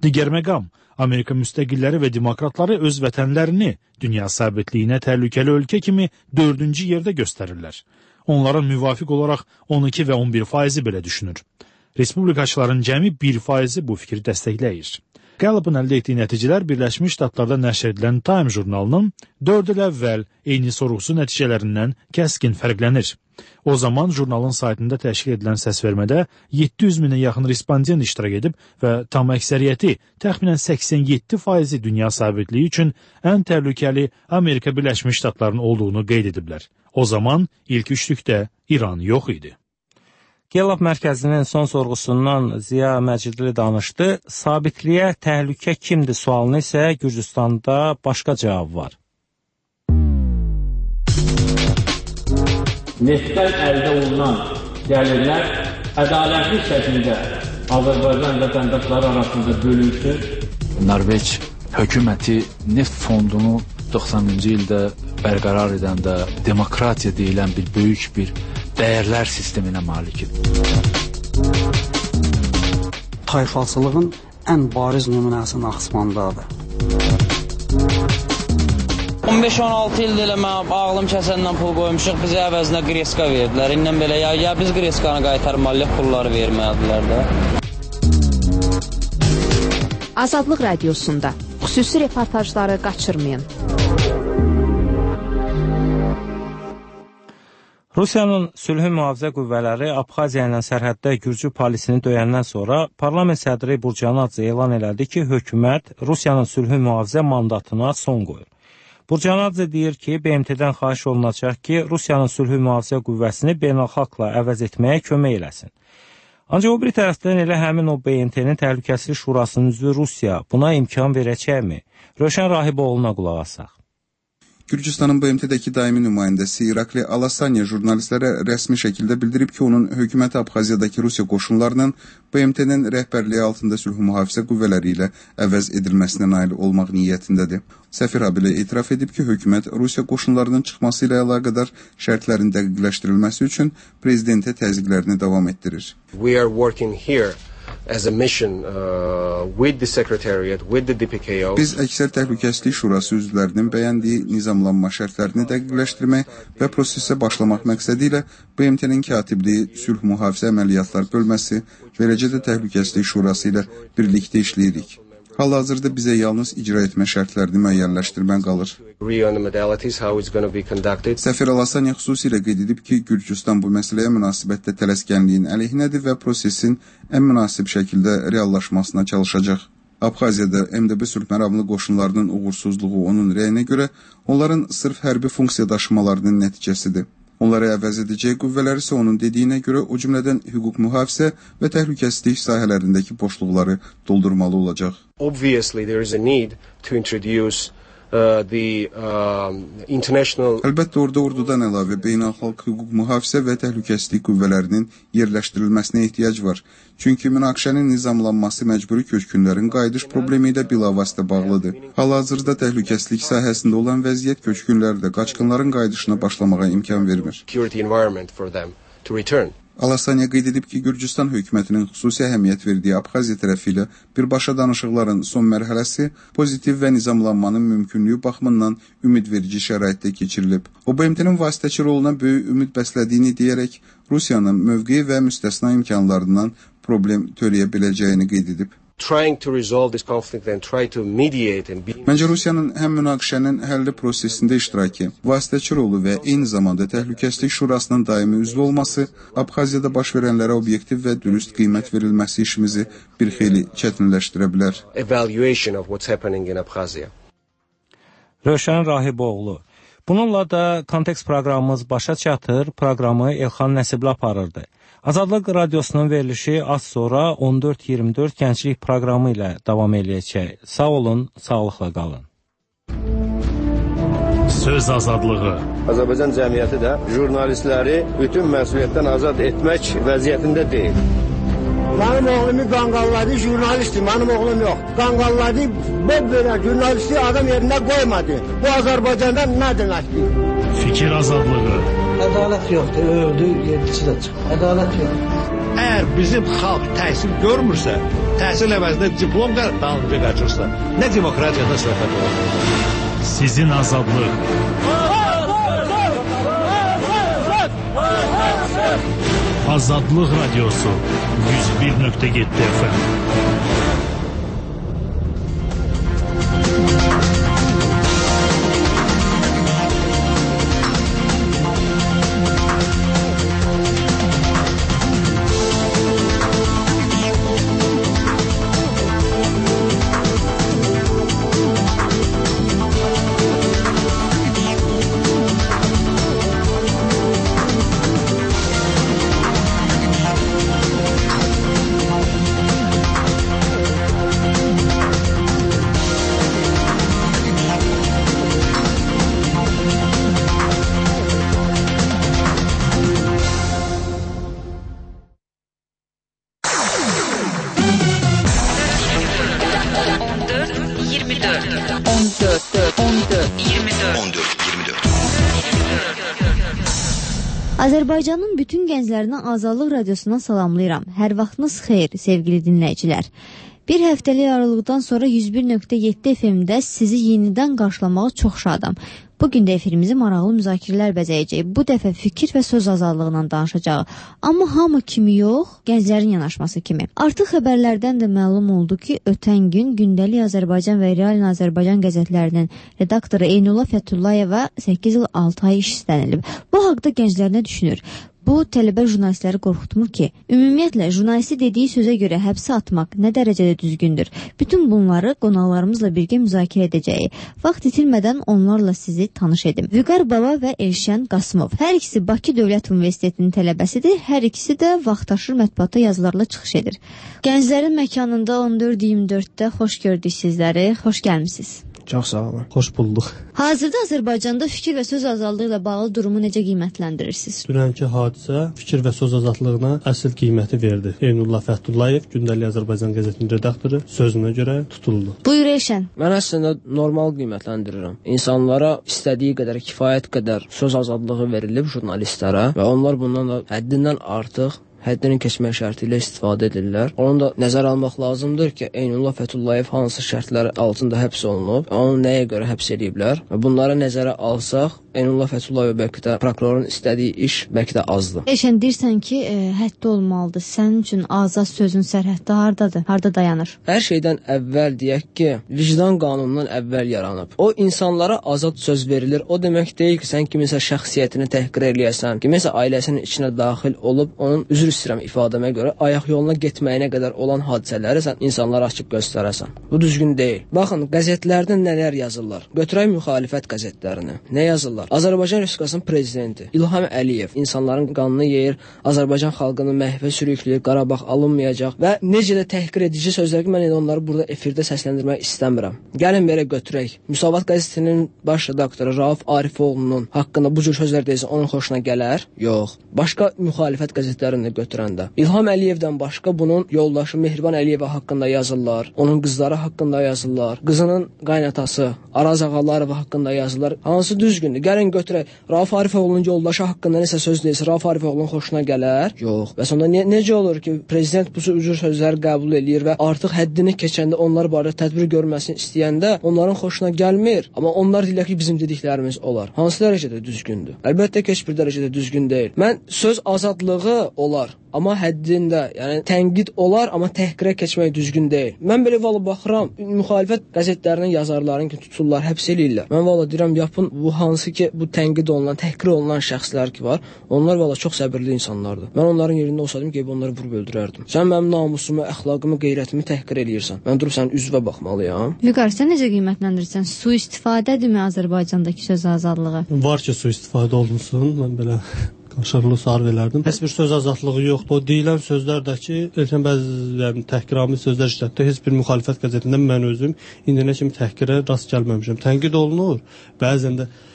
Digər məqam, Amerika müstəqilləri və demokratları öz vətənlərini dünya sabitliyinə təhlükəli ölkə kimi dördüncü yerdə göstərirlər. Onların müvafiq olaraq on iki və on bir faizi belə düşünür. Respublikaçıların cəmi bir faizi bu fikri dəstəkləyir. Gallup'un əldə etdiyi nəticələr Birləşmiş Ştatlarda nəşr edilən Time jurnalının dörd il əvvəl eyni sorğusu nəticələrindən kəskin fərqlənir. O zaman jurnalın saytında təşkil edilən səsvermədə yeddi yüz minə yaxın respondent iştirak edib və tam əksəriyyəti, təxminən səksən yeddi faizi dünya sabitliyi üçün ən təhlükəli Amerika Birləşmiş Ştatlarının olduğunu qeyd ediblər. O zaman ilk üçlükdə İran yox idi. Gallup mərkəzinin son sorğusundan Ziya Məcidli danışdı. Sabitliyə təhlükə kimdir sualını isə Gürcüstanda başqa cavab var. Neftdən əldə olunan gəlirlər ədalətli şəkildə Azərbaycan vətəndaşları arasında bölünsün. Norveç hökuməti neft fondunu doxsanıncı ildə bərqərar edəndə demokratiya deyilən bir böyük bir dəyərlər sisteminə malikdir. Tayfalçılığın ən bariz nümunəsi Naxçıvandadır. on beş on altı ildir elə mən ağlım kəsəndən pul qoymuşuq, bizə əvəzinə qreska verdilər. İndən belə ya, ya biz qreskanı qaytarmalıyıq, pulları vermədilər də. Azadlıq radiosunda xüsusi reportajları qaçırmayın. Rusiyanın sülhü mühafizə qüvvələri Abxaziya ilə sərhəddə Gürcü polisini döyəndən sonra parlament sədri Burcanadze elan elədi ki, hökumət Rusiyanın sülhü mühafizə mandatına son qoyur. Burcanadze deyir ki, B M T-dən xahiş olunacaq ki, Rusiyanın sülhü mühafizə qüvvəsini beynəlxalqla əvəz etməyə kömək eləsin. Ancaq o bir tərəfdən elə həmin o B M T-nin Təhlükəsizlik Şurasının üzvü Rusiya buna imkan verəcəkmi? Röşən Rahiboğlu'na qulaq asaq. Gürcüstanın B M T-dəki daimi nümayəndəsi Irakli Alasanya jurnalistlərə rəsmi şəkildə bildirib ki, onun hökuməti Abxaziyadakı Rusiya qoşunlarının B M T-nin rəhbərliyi altında sülh mühafizə qüvvələri ilə əvəz edilməsinə nail olmaq niyyətindədir. Səfir Abilə etiraf edib ki, hökumət Rusiya qoşunlarının çıxması ilə əlaqədar şərtlərin dəqiqləşdirilməsi üçün prezidentə təzyiqlərini davam etdirir. We are working here as a mission uh, with the secretariat, with the D P K O. Biz əksər təhlükəsizlik şurası üzvlərinin bəyəndiyi nizamlanma şərtlərini dəqiqləşdirmək və prosesə başlamaq məqsədi ilə B M T-nin katibliyi sülh mühafizə əməliyyatlar bölməsi və eləcə də təhlükəsizlik şurası ilə birlikdə işləyirik. Hal-hazırda bizə yalnız icra etmə şərtlərini müəyyənləşdirmək qalır. Səfir Alasanya xüsusilə qeyd edib ki, Gürcüstan bu məsələyə münasibətdə tələskənliyin əleyhinədir və prosesin ən münasib şəkildə reallaşmasına çalışacaq. Abxaziyada M D B sülh məramlı qoşunlarının uğursuzluğu onun rəyinə görə onların sırf hərbi funksiya daşımalarının nəticəsidir. Onları əvəz edəcək qüvvələr isə onun dediyinə görə o cümlədən hüquq mühafizə və təhlükəsizlik sahələrindəki boşluqları doldurmalı olacaq. Obviously there is a need to introduce uh, the uh, international. Əlbəttə orada ordudan əlavə beynəlxalq hüquq mühafizə və təhlükəsizlik qüvvələrinin yerləşdirilməsinə ehtiyac var. Çünki münaqişənin nizamlanması məcburi köçkünlərin qayıdış problemi ilə bilavasitə bağlıdır. Hal-hazırda təhlükəsizlik sahəsində olan vəziyyət köçkünlərdə qaçqınların qayıdışına başlamağa imkan vermir. Alasanya qeyd edib ki, Gürcüstan hökumətinin xüsusi əhəmiyyət verdiyi Abxaziya tərəfi ilə birbaşa danışıqların son mərhələsi pozitiv və nizamlanmanın mümkünlüyü baxımından ümidverici şəraitdə keçirilib. O, B M T-nin vasitəçi roluna böyük ümid bəslədiyini deyərək Rusiyanın mövqeyi və müstəsna imkanlarından problem törəyə biləcəyini qeyd edib. Məncə Rusiyanın həm münaqişənin həlli prosesində iştirakı, vasitəçi rolu və eyni zamanda Təhlükəsizlik Şurasının daimi üzvü olması Abxaziyada baş verənlərə obyektiv və dürüst qiymət verilməsi işimizi bir xeyli çətinləşdirə bilər. Röşən Rahiboğlu. Bununla da Kontekst proqramımız başa çatır, proqramı Elxan Nəsibli aparırdı. Azadlıq radiosunun verilişi az sonra on dörd iyirmi dörd gənclik proqramı ilə davam edəcək. Sağ olun, sağlıqla qalın. Söz azadlığı. Azərbaycan cəmiyyəti də jurnalistləri bütün məsuliyyətdən azad etmək vəziyyətində deyil. Mənim oğlumu qanqalladı, jurnalistdir, mənim oğlum yox. Qanqalladı, belə jurnalisti adam yerində qoymadı. Bu Azərbaycanda nə deməkdir? Fikir azadlığı. Ədalət yoxdur, öldü, yedisi də çıxır. Ədalət yoxdur. Əgər bizim xalq təhsil görmürsə, təhsil əvəzində diplom da dalınca qaçırsan. Nə demokratiyadan söhbət olur? Sizin azadlıq. Azadlıq Radiosu yüz bir nöqtə yeddi F M. Azərbaycanın bütün gənclərini Azadlıq Radiosundan salamlayıram. Hər vaxtınız xeyir, sevgili dinləyicilər. Bir həftəlik aralıqdan sonra yüz bir nöqtə yeddi F M-də sizi yenidən qarşılamağa çox şadam. Bugün də efirimizi maraqlı müzakirələr bəzəyəcək. Bu dəfə fikir və söz azadlığından danışacaq. Amma hamı kimi yox, gənclərin yanaşması kimi. Artıq xəbərlərdən də məlum oldu ki, ötən gün Gündəlik Azərbaycan və Realin Azərbaycan qəzetlərinin redaktoru Eynullah Fətullayeva səkkiz il altı ay iş istənilib. Bu haqda gənclər nə düşünür? Bu, tələbə jurnalistləri qorxutmur ki, ümumiyyətlə, jurnalisti dediyi sözə görə həbsə atmaq nə dərəcədə düzgündür? Bütün bunları qonaqlarımızla birgə müzakirə edəcəyik. Vaxt itirmədən onlarla sizi tanış edim. Vüqar Baba və Elşən Qasımov. Hər ikisi Bakı Dövlət Universitetinin tələbəsidir. Hər ikisi də vaxtaşır mətbuata yazılarla çıxış edir. Gənclərin məkanında on dörd iyirmi dörddə xoş gördük sizləri. Xoş gəlmisiniz. Çox sağ olun. Xoş bulduq. Hazırda Azərbaycanda fikir və söz azadlığı ilə bağlı durumu necə qiymətləndirirsiniz? Dünənki hadisə fikir və söz azadlığına əsl qiyməti verdi. Eynullah Fəthullayev, Gündəlik Azərbaycan qəzetinin redaktoru, sözünə görə tutuldu. Buyur Elşən. Mən əslində normal qiymətləndirirəm. İnsanlara istədiyi qədər, kifayət qədər söz azadlığı verilib jurnalistlərə və onlar bundan da həddindən artıq həddini keçmək şərti ilə istifadə edirlər. Onu da nəzər almaq lazımdır ki, Eynullah Fəthullayev hansı şərtlər altında həbs olunub, onu nəyə görə həbs ediblər və bunları nəzərə alsaq, Eynullah Fəthullayev bəlkə də prokurorun istədiyi iş bəlkə də azdır. Eşən, deyirsən ki, e, həddi olmalıdır. Sənin üçün azad sözün sərhəddi hardadır? Harda dayanır? Hər şeydən əvvəl deyək ki, vicdan qanunundan əvvəl yaranıb. O insanlara azad söz verilir. O demək deyil ki, sən kiminsə şəxsiyyətini təhqir eləyəsən, kiminsə ailəsinin içinə daxil olub onun üzr istəyirəm ifadəmə görə ayaq yoluna getməyinə qədər olan hadisələri sən insanlara açıb göstərəsən. Bu düzgün deyil. Baxın, qəzetlərdə nələr yazırlar. Götürək müxalifət qəzetlərini. Nə yazırlar? Azərbaycan Respublikasının prezidenti İlham Əliyev insanların qanını yeyir, Azərbaycan xalqını məhvə sürükləyir, Qarabağ alınmayacaq və necə də təhqir edici sözlər ki, mən onları burada efirdə səsləndirmək istəmirəm. Gəlin belə götürək. Müsavat qəzetinin baş redaktoru Rauf Arifoğlunun haqqında bu cür sözlər deyilsə, onun xoşuna gələr? Yox. Başqa müxalifət qəzetlərində götürəndə. İlham Əliyevdən başqa bunun yoldaşı Mehriban Əliyeva haqqında yazırlar, onun qızları haqqında yazırlar, qızının qaynatası Araz Ağalarova haqqında yazırlar. Hansı düzgündür? Gəlin götürək. Rauf Arifoğlunun yoldaşı haqqında nəsə söz deyilsə, Rauf Arifoğlunun xoşuna gələr? Yox. Və sonra ne necə olur ki, prezident bu cür sözləri qəbul eləyir və artıq həddini keçəndə onlar barədə tədbir görməsini istəyəndə onların xoşuna gəlmir. Amma onlar deyirlər ki, bizim dediklərimiz olar. Hansı dərəcədə düzgündür? Əlbəttə ki, heç bir dərəcədə düzgün deyil. Mən söz azadlığı olar, amma həddində, yəni tənqid olar, amma təhqirə keçmək düzgün deyil. Mən belə valla baxıram, müxalifət qəzetlərinin yazarlarını ki, tuturlar, həbs eləyirlər. Mən valla deyirəm, yapın bu hansı ki, bu tənqid olunan, təhqir olunan şəxslər ki var, onlar valla çox səbirli insanlardır. Mən onların yerində olsaydım ki, onları vurub öldürərdim. Sən mənim namusumu, əxlaqımı, qeyrətimi təhqir eləyirsən. Mən durub sənin üzvə baxmalıyam. Vüqar, sən necə qiymətləndirirsən? Sui-istifadədirmi Azərbaycandakı söz azadlığı? Var ki, sui-istifadə olunsun. Mən belə qarşılıqlı sual verərdim. Heç bir söz azadlığı yoxdur. O deyilən sözlərdəki elçən bəzi təhqiramiz sözlər işlətdi. Heç bir müxalifət qəzetində mən özüm indiyənə kimi təhqirə rast gəlməmişəm. Tənqid olunur. Bəzən də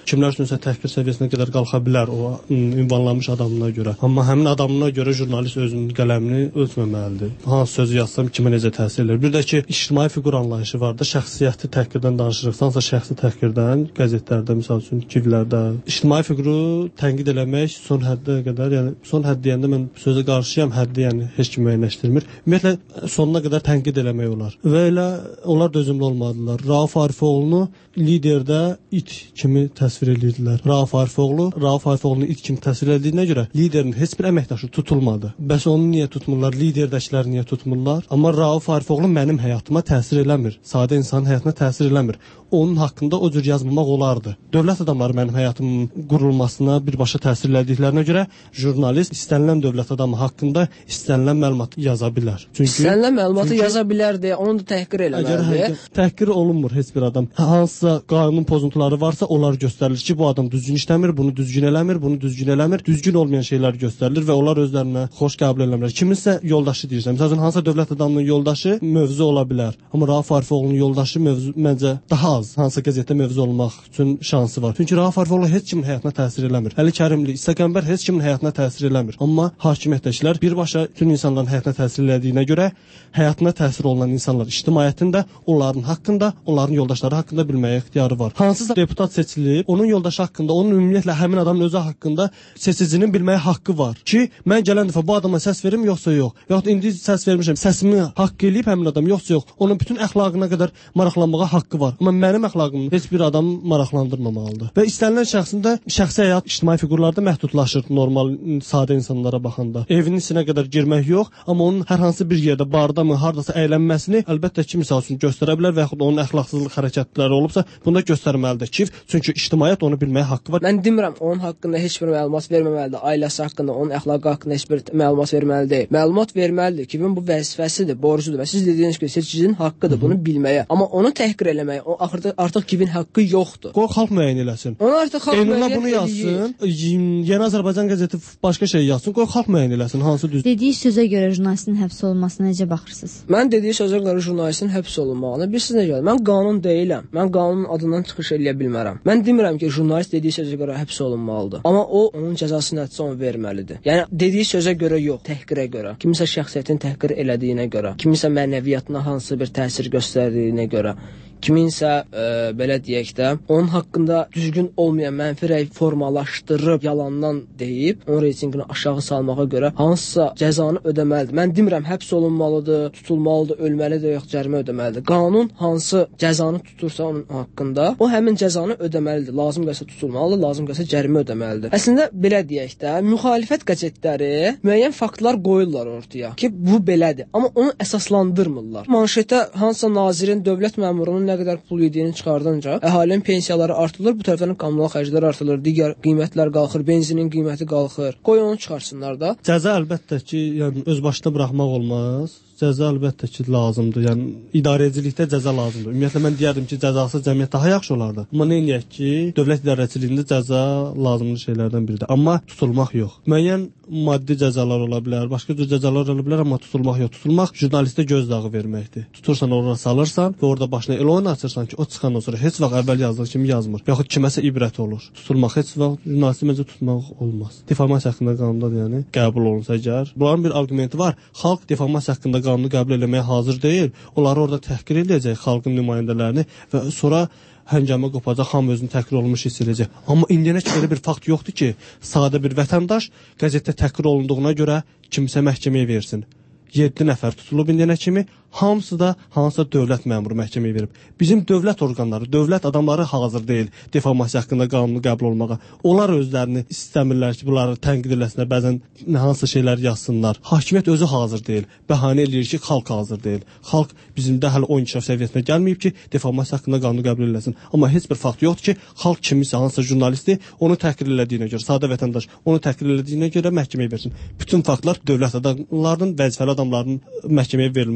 kimlər üçünsə təhqir səviyyəsinə qədər qalxa bilər o ünvanlanmış adamına görə. Amma həmin adamına görə jurnalist özünün qələmini ölçməməlidir. Hansı sözü yazsam kimə necə təsir edir? Bir də ki, ictimai fiqur anlayışı var da, şəxsiyyəti təhqirdən danışırıqsansa, şəxsi təhqirdən qəzetlərdə, məsəl üçün kivlərdə ictimai fiquru tənqid eləmək son həddə qədər, yəni son hədd deyəndə mən sözə qarşıyam, həddi yəni heç kim müəyyənləşdirmir. Ümumiyyətlə sonuna qədər tənqid eləmək olar. Və elə onlar dözümlü olmadılar. Rauf Arifoğlunu liderdə it kimi təsvir edirdilər. Rauf Arifoğlu, Rauf Arifoğlunu it kimi təsvir edildiyinə görə liderin heç bir əməkdaşı tutulmadı. Bəs onu niyə tutmurlar? Liderdəkiləri niyə tutmurlar? Amma Rauf Arifoğlu mənim həyatıma təsir eləmir. Sadə insanın həyatına təsir eləmir. Onun haqqında o cür yazmamaq olardı. Dövlət adamları mənim həyatımın qurulmasına birbaşa təsir elədiklərinə görə jurnalist istənilən dövlət adamı haqqında istənilən məlumatı yaza bilər. Çünki istənilən məlumatı çünki, yaza bilər deyə onu da təhqir eləməlidir. Təhqir olunmur heç bir adam. Hansısa qanun pozuntuları varsa onlar göstərilir ki, bu adam düzgün işləmir, bunu düzgün eləmir, bunu düzgün eləmir. Düzgün olmayan şeylər göstərilir və onlar özlərinə xoş qəbul eləmirlər. Kiminsə yoldaşı deyirsən. Məsələn, hansısa dövlət adamının yoldaşı mövzu ola bilər. Amma Rauf Arifoğlunun yoldaşı mövzu məncə daha az. Hansısa qəzetdə mövzu olmaq üçün şansı var. Çünki Rauf Arifoğlu heç kimin həyatına təsir eləmir. Əli Kərimli, İsa Qəmbər heç kimin həyatına təsir eləmir. Amma hakimiyyətdəkilər birbaşa bütün insanların həyatına təsir elədiyinə görə həyatına təsir olunan insanlar ictimaiyyətin də onların haqqında, onların yoldaşları haqqında bilməyə ixtiyarı var. Hansısa deputat seçilib, onun yoldaşı haqqında, onun ümumiyyətlə həmin adamın özü haqqında seçicinin bilməyə haqqı var ki, mən gələn dəfə bu adama səs verim yoxsa yox. Yaxud indi səs vermişəm, səsimi haqq eləyib həmin adam yoxsa yox. Onun bütün əxlaqına qədər maraqlanmağa haqqı var. Amma mənim əxlaqımı heç bir adam maraqlandırmamalıdır. Və istənilən şəxsin də şəxsi həyat ictimai fiqurlarda məhdudlaşır normal sadə insanlara baxanda. Evinin içinə qədər girmək yox, amma onun hər hansı bir yerdə barda mı, hardasa əylənməsini əlbəttə ki, misal üçün göstərə bilər və yaxud onun əxlaqsızlıq hərəkətləri olubsa, bunu da göstərməlidir ki, çünki ictimaiyyət onu bilməyə haqqı var. Mən demirəm onun haqqında heç bir məlumat verməməlidir, ailəsi haqqında, onun əxlaqı haqqında heç bir məlumat verməli deyil. Məlumat verməlidir ki, bu vəzifəsidir, borcudur və siz dediyiniz kimi seçicinin haqqıdır bunu bilməyə. Amma onu təhqir eləməyə, o artıq artıq kimin haqqı yoxdur. Qoy xalq müəyyən eləsin. Onu artıq xalq müəyyən bunu yazsın. Yeni Azərbaycan qəzeti başqa şey yazsın. Qoy xalq müəyyən eləsin hansı düz. Dediyi sözə görə jurnalistin həbs olunmasına necə baxırsınız? Mən dediyi sözə görə jurnalistin həbs olunmağına bir siz necə gəlir? Mən qanun deyiləm. Mən qanunun adından çıxış eləyə bilmərəm. Mən demirəm ki, jurnalist dediyi sözə görə həbs olunmalıdır. Amma o onun cəzası nəticə onu verməlidir. Yəni dediyi sözə görə yox, təhqirə görə. Kimisə şəxsiyyətini təhqir elədiyinə görə, kimisə mənəviyyatına hansı bir təsir göstərdiyinə görə, kiminsə e, belə deyək də, onun haqqında düzgün olmayan mənfi rəy formalaşdırıb yalandan deyib, onun reytinqini aşağı salmağa görə hansısa cəzanı ödəməlidir. Mən demirəm həbs olunmalıdır, tutulmalıdır, ölməlidir, yox cərimə ödəməlidir. Qanun hansı cəzanı tutursa onun haqqında, o həmin cəzanı ödəməlidir. Lazım gəlsə tutulmalıdır, lazım gəlsə cərimə ödəməlidir. Əslində belə deyək də, müxalifət qəzetləri müəyyən faktlar qoyurlar ortaya ki, bu belədir, amma onu əsaslandırmırlar. Manşetə hansısa nazirin, dövlət məmurunun nə qədər pul yediyini çıxardınca əhalinin pensiyaları artırılır, bu tərəfdən kommunal xərclər artırılır, digər qiymətlər qalxır, benzinin qiyməti qalxır. Qoy onu çıxarsınlar da. Cəza əlbəttə ki, yəni öz başına buraxmaq olmaz. Cəza əlbəttə ki, lazımdır. Yəni idarəçilikdə cəza lazımdır. Ümumiyyətlə mən deyərdim ki, cəzasız cəmiyyət daha yaxşı olardı. Amma nə edək ki, dövlət idarəçiliyində cəza lazımlı şeylərdən biridir. Amma tutulmaq yox. Müəyyən maddi cəzalar ola bilər, başqa cür cəzalar ola bilər, amma tutulmaq yox. Tutulmaq jurnalistə gözdağı verməkdir. Tutursan ora salırsan və orada başına elə oyun açırsan ki, o çıxandan sonra heç vaxt əvvəl yazdığı kimi yazmır. Yaxud kiməsə ibrət olur. Tutulmaq heç vaxt jurnalisti məncə tutmaq olmaz. Difamasiya haqqında qanundadır, yəni qəbul olunsa əgər. Bunların bir arqumenti var. Xalq difamasiya haqqında qanunu qəbul eləməyə hazır deyil. Onları orada təhqir edəcək xalqın nümayəndələrini və sonra həngəmə qopacaq, hamı özünü təhqir olunmuş hiss edəcək. Amma indiyənə ki, belə bir fakt yoxdur ki, sadə bir vətəndaş qəzetdə təhqir olunduğuna görə kimsə məhkəməyə versin. yeddi nəfər tutulub indiyənə kimi, hamısı da hansısa dövlət məmuru məhkəməyə verib. Bizim dövlət orqanları, dövlət adamları hazır deyil difamasiya haqqında qanunu qəbul olmağa. Onlar özlərini istəmirlər ki, bunları tənqid eləsinlər, bəzən hansısa şeylər yazsınlar. Hakimiyyət özü hazır deyil. Bəhanə eləyir ki, xalq hazır deyil. Xalq bizimdə hələ o inkişaf səviyyəsinə gəlməyib ki, difamasiya haqqında qanunu qəbul eləsin. Amma heç bir fakt yoxdur ki, xalq kimisə hansısa jurnalisti onu təhqir elədiyinə görə, sadə vətəndaş onu təhqir elədiyinə görə məhkəməyə versin. Bütün faktlar dövlət adamlarının, vəzifəli adamların məhkəməyə verilməklərindən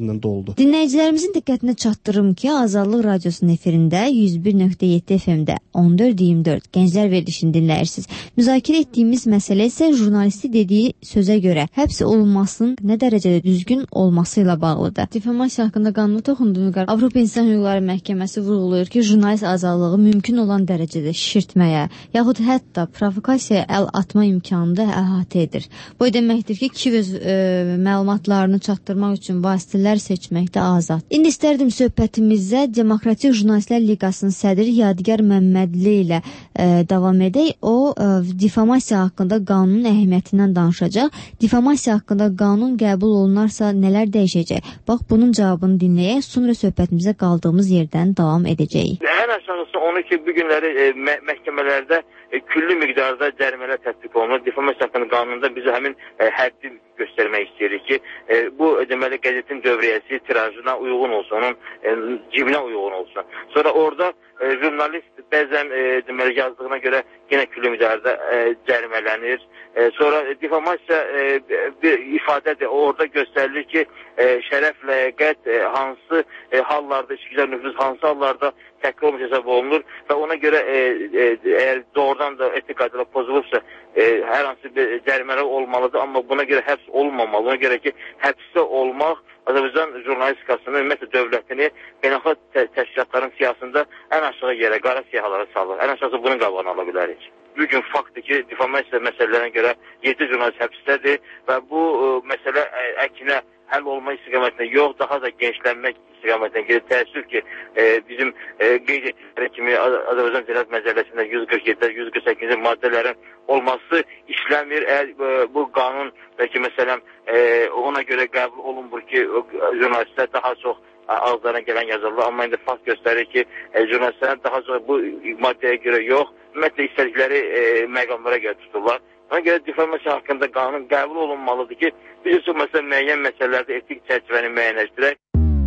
tərəfindən doldu. Dinləyicilərimizin diqqətinə çatdırım ki, Azadlıq Radiosunun efirində yüz bir nöqtə yeddi F M-də on dörd iyirmi dörd Gənclər verilişini dinləyirsiniz. Müzakirə etdiyimiz məsələ isə jurnalisti dediyi sözə görə həbs olunmasının nə dərəcədə düzgün olması ilə bağlıdır. Difamasiya haqqında qanuna toxunduğu qədər Avropa İnsan Hüquqları Məhkəməsi vurğulayır ki, jurnalist azadlığı mümkün olan dərəcədə şişirtməyə, yaxud hətta provokasiyaya əl atma imkanını da əhatə edir. Bu deməkdir ki, kişi öz e, məlumatlarını çatdırmaq üçün vasitələr seçməkdə azad. İndi istərdim söhbətimizə Demokratik Jurnalistlər Liqasının sədri Yadigar Məmmədli ilə e, davam edək. O, e, difamasiya haqqında qanunun əhəmiyyətindən danışacaq. Difamasiya haqqında qanun qəbul olunarsa nələr dəyişəcək? Bax, bunun cavabını dinləyək, sonra söhbətimizə qaldığımız yerdən davam edəcəyik. Ən aşağısı onu ki, bu günləri e, mə məhkəmələrdə e, küllü miqdarda cərimələr tətbiq olunur. Difamasiya haqqında qanunda biz həmin e, həddi göstərmək istəyirik ki, e, bu deməli qəzetin dövriyyəsi tirajına uyğun olsun, onun e, cibinə uyğun olsun. Sonra orada e, jurnalist bəzən e, deməli yazdığına görə yenə küllü miqdarda e, cərimələnir. E, sonra e, difamasiya e, bir ifadədir. Orada göstərilir ki, e, şərəf, ləyaqət e, hansı e, hallarda, işgüzar nüfuz hansı hallarda təhqir olmuş hesab olunur və ona görə e, e, əgər doğrudan da etik qaydalar pozulursa e, hər hansı bir cərimələr olmalıdır, amma buna görə həbs olmamalı. Ona görə ki, həbsdə olmaq Azərbaycan jurnalistikasını, ümumiyyətlə dövlətini beynəlxalq tə təşkilatların siyasında ən aşağı yerə, qara siyahılara salır. Ən aşağısı bunun qabağını ala bilərik. Bugün faktdır ki, difamasiya məsələlərinə görə yeddi jurnalist həbsdədir və bu ə, məsələ ə, əkinə həll olma istiqamətində yox, daha da gençlənmək istiqamətində gedir. Təəssüf ki, e, bizim e, qeyd etdikləri kimi Azərbaycan Cinayət Məcəlləsində yüz qırx yeddi yüz qırx səkkizinci maddələrin olması işləmir. Əgər e, bu qanun bəlkə məsələn e, ona görə qəbul olunmur ki, jurnalistlər daha çox ağızlarına gələn yazırlar, amma indi fakt göstərir ki, e, jurnalistlərin daha çox bu maddəyə görə yox, ümumiyyətlə istədikləri e, məqamlara görə tuturlar. Ona görə difamasiya haqqında qanun qəbul olunmalıdır ki, biz üçün məsələn müəyyən məsələlərdə etik çərçivəni müəyyənləşdirək.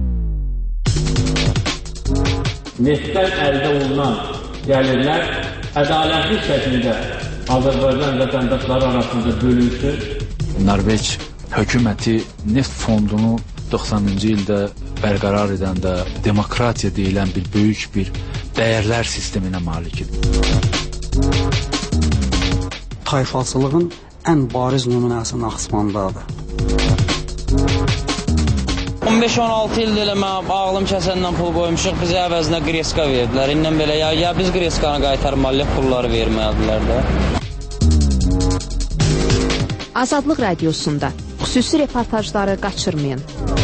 Neftdən əldə olunan gəlirlər ədalətli şəkildə Azərbaycan vətəndaşları arasında bölünsün. Norveç hökuməti neft fondunu doxsanıncı ildə bərqərar edəndə demokratiya deyilən bir böyük bir dəyərlər sisteminə malikdir. Tayfalçılığın ən bariz nümunəsi Naxçıvandadır. on beş on altı ildir elə mən ağlım kəsəndən pul qoymuşuq, bizə əvəzinə qreska verdilər. İndən belə ya, ya biz qreskanı qaytarmalıyıq, pulları verməlilər də. Azadlıq Radiosunda xüsusi reportajları qaçırmayın.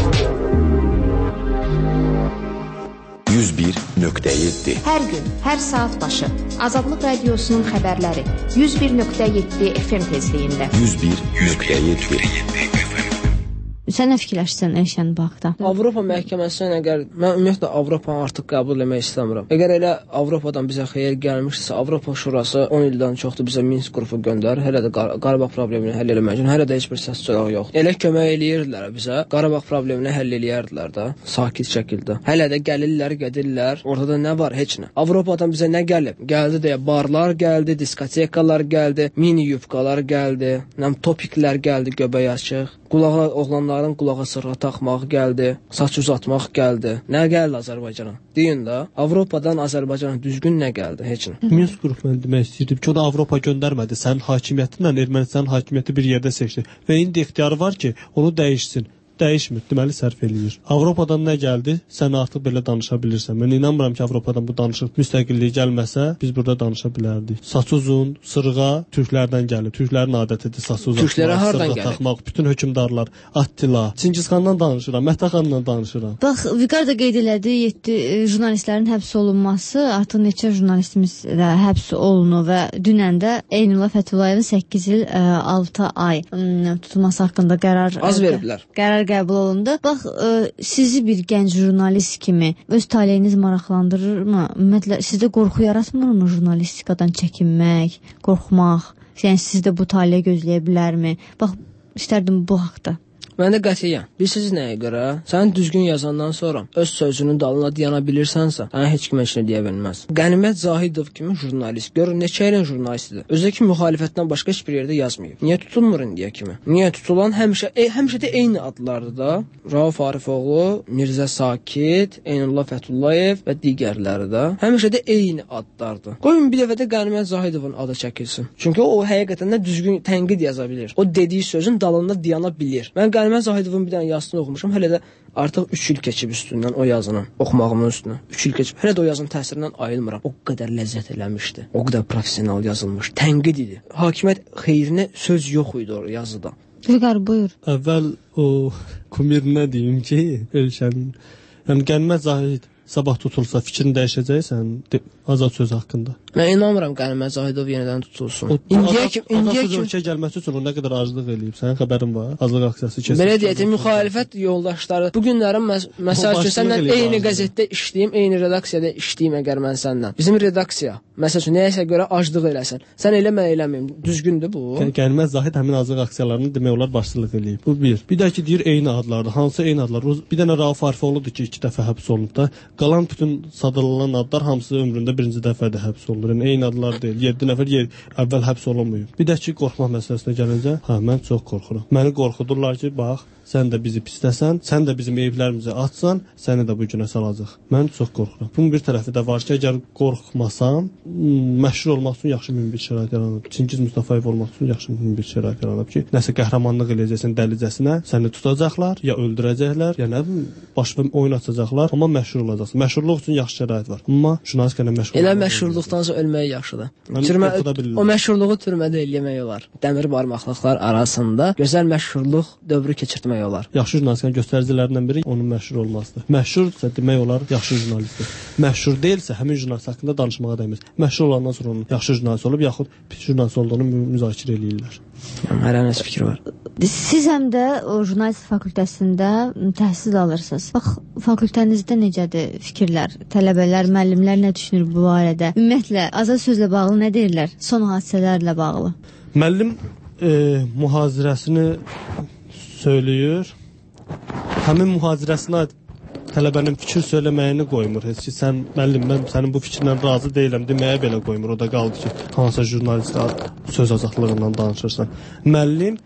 yüz bir nöqtə yeddi Hər gün, hər saat başı Azadlıq Radiosunun xəbərləri yüz bir nöqtə yeddi F M tezliyində. yüz bir nöqtə yeddi Sən nə fikirləşsən Elşən bu haqda? Avropa məhkəməsindən əgər mən ümumiyyətlə Avropanı artıq qəbul etmək istəmirəm. Əgər elə Avropadan bizə xeyir gəlmişsə, Avropa Şurası on ildən çoxdur bizə Minsk qrupu göndərir. Hələ də Qar Qarabağ problemini həll etmək üçün hələ də heç bir səs çolağı yoxdur. Elə kömək eləyirdilər bizə. Qarabağ problemini həll eləyərdilər də, sakit şəkildə. Hələ də gəlirlər, gedirlər. Ortada nə var? Heç nə. Avropadan bizə nə gəlib? Gəldi deyə barlar gəldi, diskotekalar gəldi, mini yubkalar gəldi, nəm topiklər gəldi, göbək açıq. Qulağa oğlanların qulağa sırğa taxmaq gəldi, saç uzatmaq gəldi. Nə gəldi Azərbaycana? Deyin də, Avropadan Azərbaycana düzgün nə gəldi? Heç nə. Minsk qrupunu demək istəyirdim ki, o da Avropa göndərmədi. Sənin hakimiyyətinlə Ermənistanın hakimiyyəti bir yerdə seçdi və indi ixtiyarı var ki, onu dəyişsin. Dəyişmir, deməli sərf eləyir. Avropadan nə gəldi? Sən artıq belə danışa bilirsən. Mən inanmıram ki, Avropadan bu danışıq müstəqilliyi gəlməsə, biz burada danışa bilərdik. Saç uzun, sırğa türklərdən gəlib. Türklərin adətidir saç uzatmaq, Türklərə hardan sırğa taxmaq. Bütün hökmdarlar, Attila, Çingizxandan danışıram, Məhtaxandan danışıram. Bax, Vüqar da qeyd elədi, yeddi jurnalistlərin həbs olunması, artıq neçə jurnalistimiz də həbs olunur və dünən də Eynullah Fəthulayevin səkkiz il altı ay tutulması haqqında qərar az veriblər. Qərar qəbul olundu. Bax, ə, sizi bir gənc jurnalist kimi öz taleyiniz maraqlandırırmı? Ümumiyyətlə, sizdə qorxu yaratmırmı jurnalistikadan çəkinmək, qorxmaq? Yəni, sizdə bu taleyə gözləyə bilərmi? Bax, istərdim bu haqda. Mən də qətiyyən. Bilirsiniz nəyə görə? Sən düzgün yazandan sonra öz sözünün dalına dayana bilirsənsə, sənə heç kim heç nə deyə bilməz. Qənimət Zahidov kimi jurnalist. Görün neçə ilin jurnalistidir. Özü müxalifətdən başqa heç bir yerdə yazmayıb. Niyə tutulmur indiyə kimi? Niyə tutulan həmişə e, həmişə də eyni adlardır da. Rauf Arifoğlu, Mirzə Sakit, Eynullah Fəthullayev və digərləri də. Həmişə də eyni adlardır. Qoyun bir dəfə də Qənimət Zahidovun adı çəkilsin. Çünki o həqiqətən də düzgün tənqid yaza bilir. O dediyi sözün dalında dayana bilir. Mən Qənimət Zahidovun bir dənə yazısını oxumuşam. Hələ də artıq üç il keçib üstündən o yazının, oxumağımın üstünə. üç il keçib. Hələ də o yazının təsirindən ayılmıram. O qədər ləzzət eləmişdi. O qədər professional yazılmış. Tənqid idi. Hakimiyyət xeyrinə söz yox idi o yazıda. Vüqar, buyur. Əvvəl o kumirinə deyim ki, ölkənin, yəni Qənimət Zahid sabah tutulsa fikrini dəyişəcəksən azad söz haqqında. Mən inanmıram Qənimət Zahidov yenidən tutulsun. İndiyə kimi, indiyə kimi ölkə gəlməsi üçün o nə qədər aclıq eləyib. Sənin xəbərin var? Azlıq aksiyası keçir. Belə deyək, müxalifət yoldaşları bu günlərin məsəl üçün səndən eyni qəzetdə işləyim, eyni redaksiyada işləyim əgər mən səndən. Bizim redaksiya məsəl üçün nəyəsə görə aclıq eləsən. Sən elə mən eləməyim. Düzgündür bu. Qənimət Zahid həmin azlıq aksiyalarını demək olar başçılıq eləyib. Bu bir. Bir də ki deyir eyni adlardır. Hansı eyni adlar? Bir dənə Rauf Arifoğludur ki, iki dəfə həbs olunub da. Qalan bütün sadalanan adlar hamısı ömründə birinci dəfədə həbs olunur. Yəni eyni adlar deyil. yeddi nəfər yer əvvəl həbs olunmayıb. Bir də ki qorxmaq məsələsinə gəlincə, hə mən çox qorxuram. Məni qorxudurlar ki, bax, sən də bizi pisləsən, sən də bizim evlərimizi atsan, səni də bu günə salacaq. Mən çox qorxuram. Bunun bir tərəfi də var ki, əgər qorxmasam, məşhur olmaq üçün yaxşı bir şərait yaranıb. Çingiz Mustafayev olmaq üçün yaxşı bir şərait yaranıb ki, nəsə qəhrəmanlıq eləyəcəksən dəlicəsinə, səni tutacaqlar, ya öldürəcəklər, ya nə bilim, başqa oyun açacaqlar, amma məşhur olacaqsan. Məşhurluq üçün yaxşı şərait var. Amma jurnalistika ilə məşhur. Elə məşhurluqdansa ölmək yaxşıdır. Türmə, o məşhurluğu türmədə eləmək olar. Dəmir barmaqlıqlar arasında gözəl məşhurluq dövrü keçirtmək olar. Yaxşı jurnalistin göstəricilərindən biri onun məşhur olmasıdır. Məşhursa demək olar yaxşı jurnalistdir. Məşhur deyilsə həmin jurnalist haqqında danışmağa dəyməz. Məşhur olandan sonra onun yaxşı jurnalist olub yaxud pis jurnalist olduğunu müzakirə eləyirlər. Hər hansı fikir var. Siz həm də o jurnalist fakültəsində təhsil alırsınız. Bax, fakültənizdə necədir fikirlər? Tələbələr, müəllimlər nə düşünür bu barədə? Ümumiyyətlə azad sözlə bağlı nə deyirlər? Son hadisələrlə bağlı. Müəllim e, mühazirəsini söyləyir. Həmin mühazirəsinə tələbənin fikir söyləməyini qoymur. Heç ki, sən müəllim, mən sənin bu fikrindən razı deyiləm deməyə belə qoymur. O da qaldı ki, hansısa jurnalist söz azadlığından danışırsan. Müəllim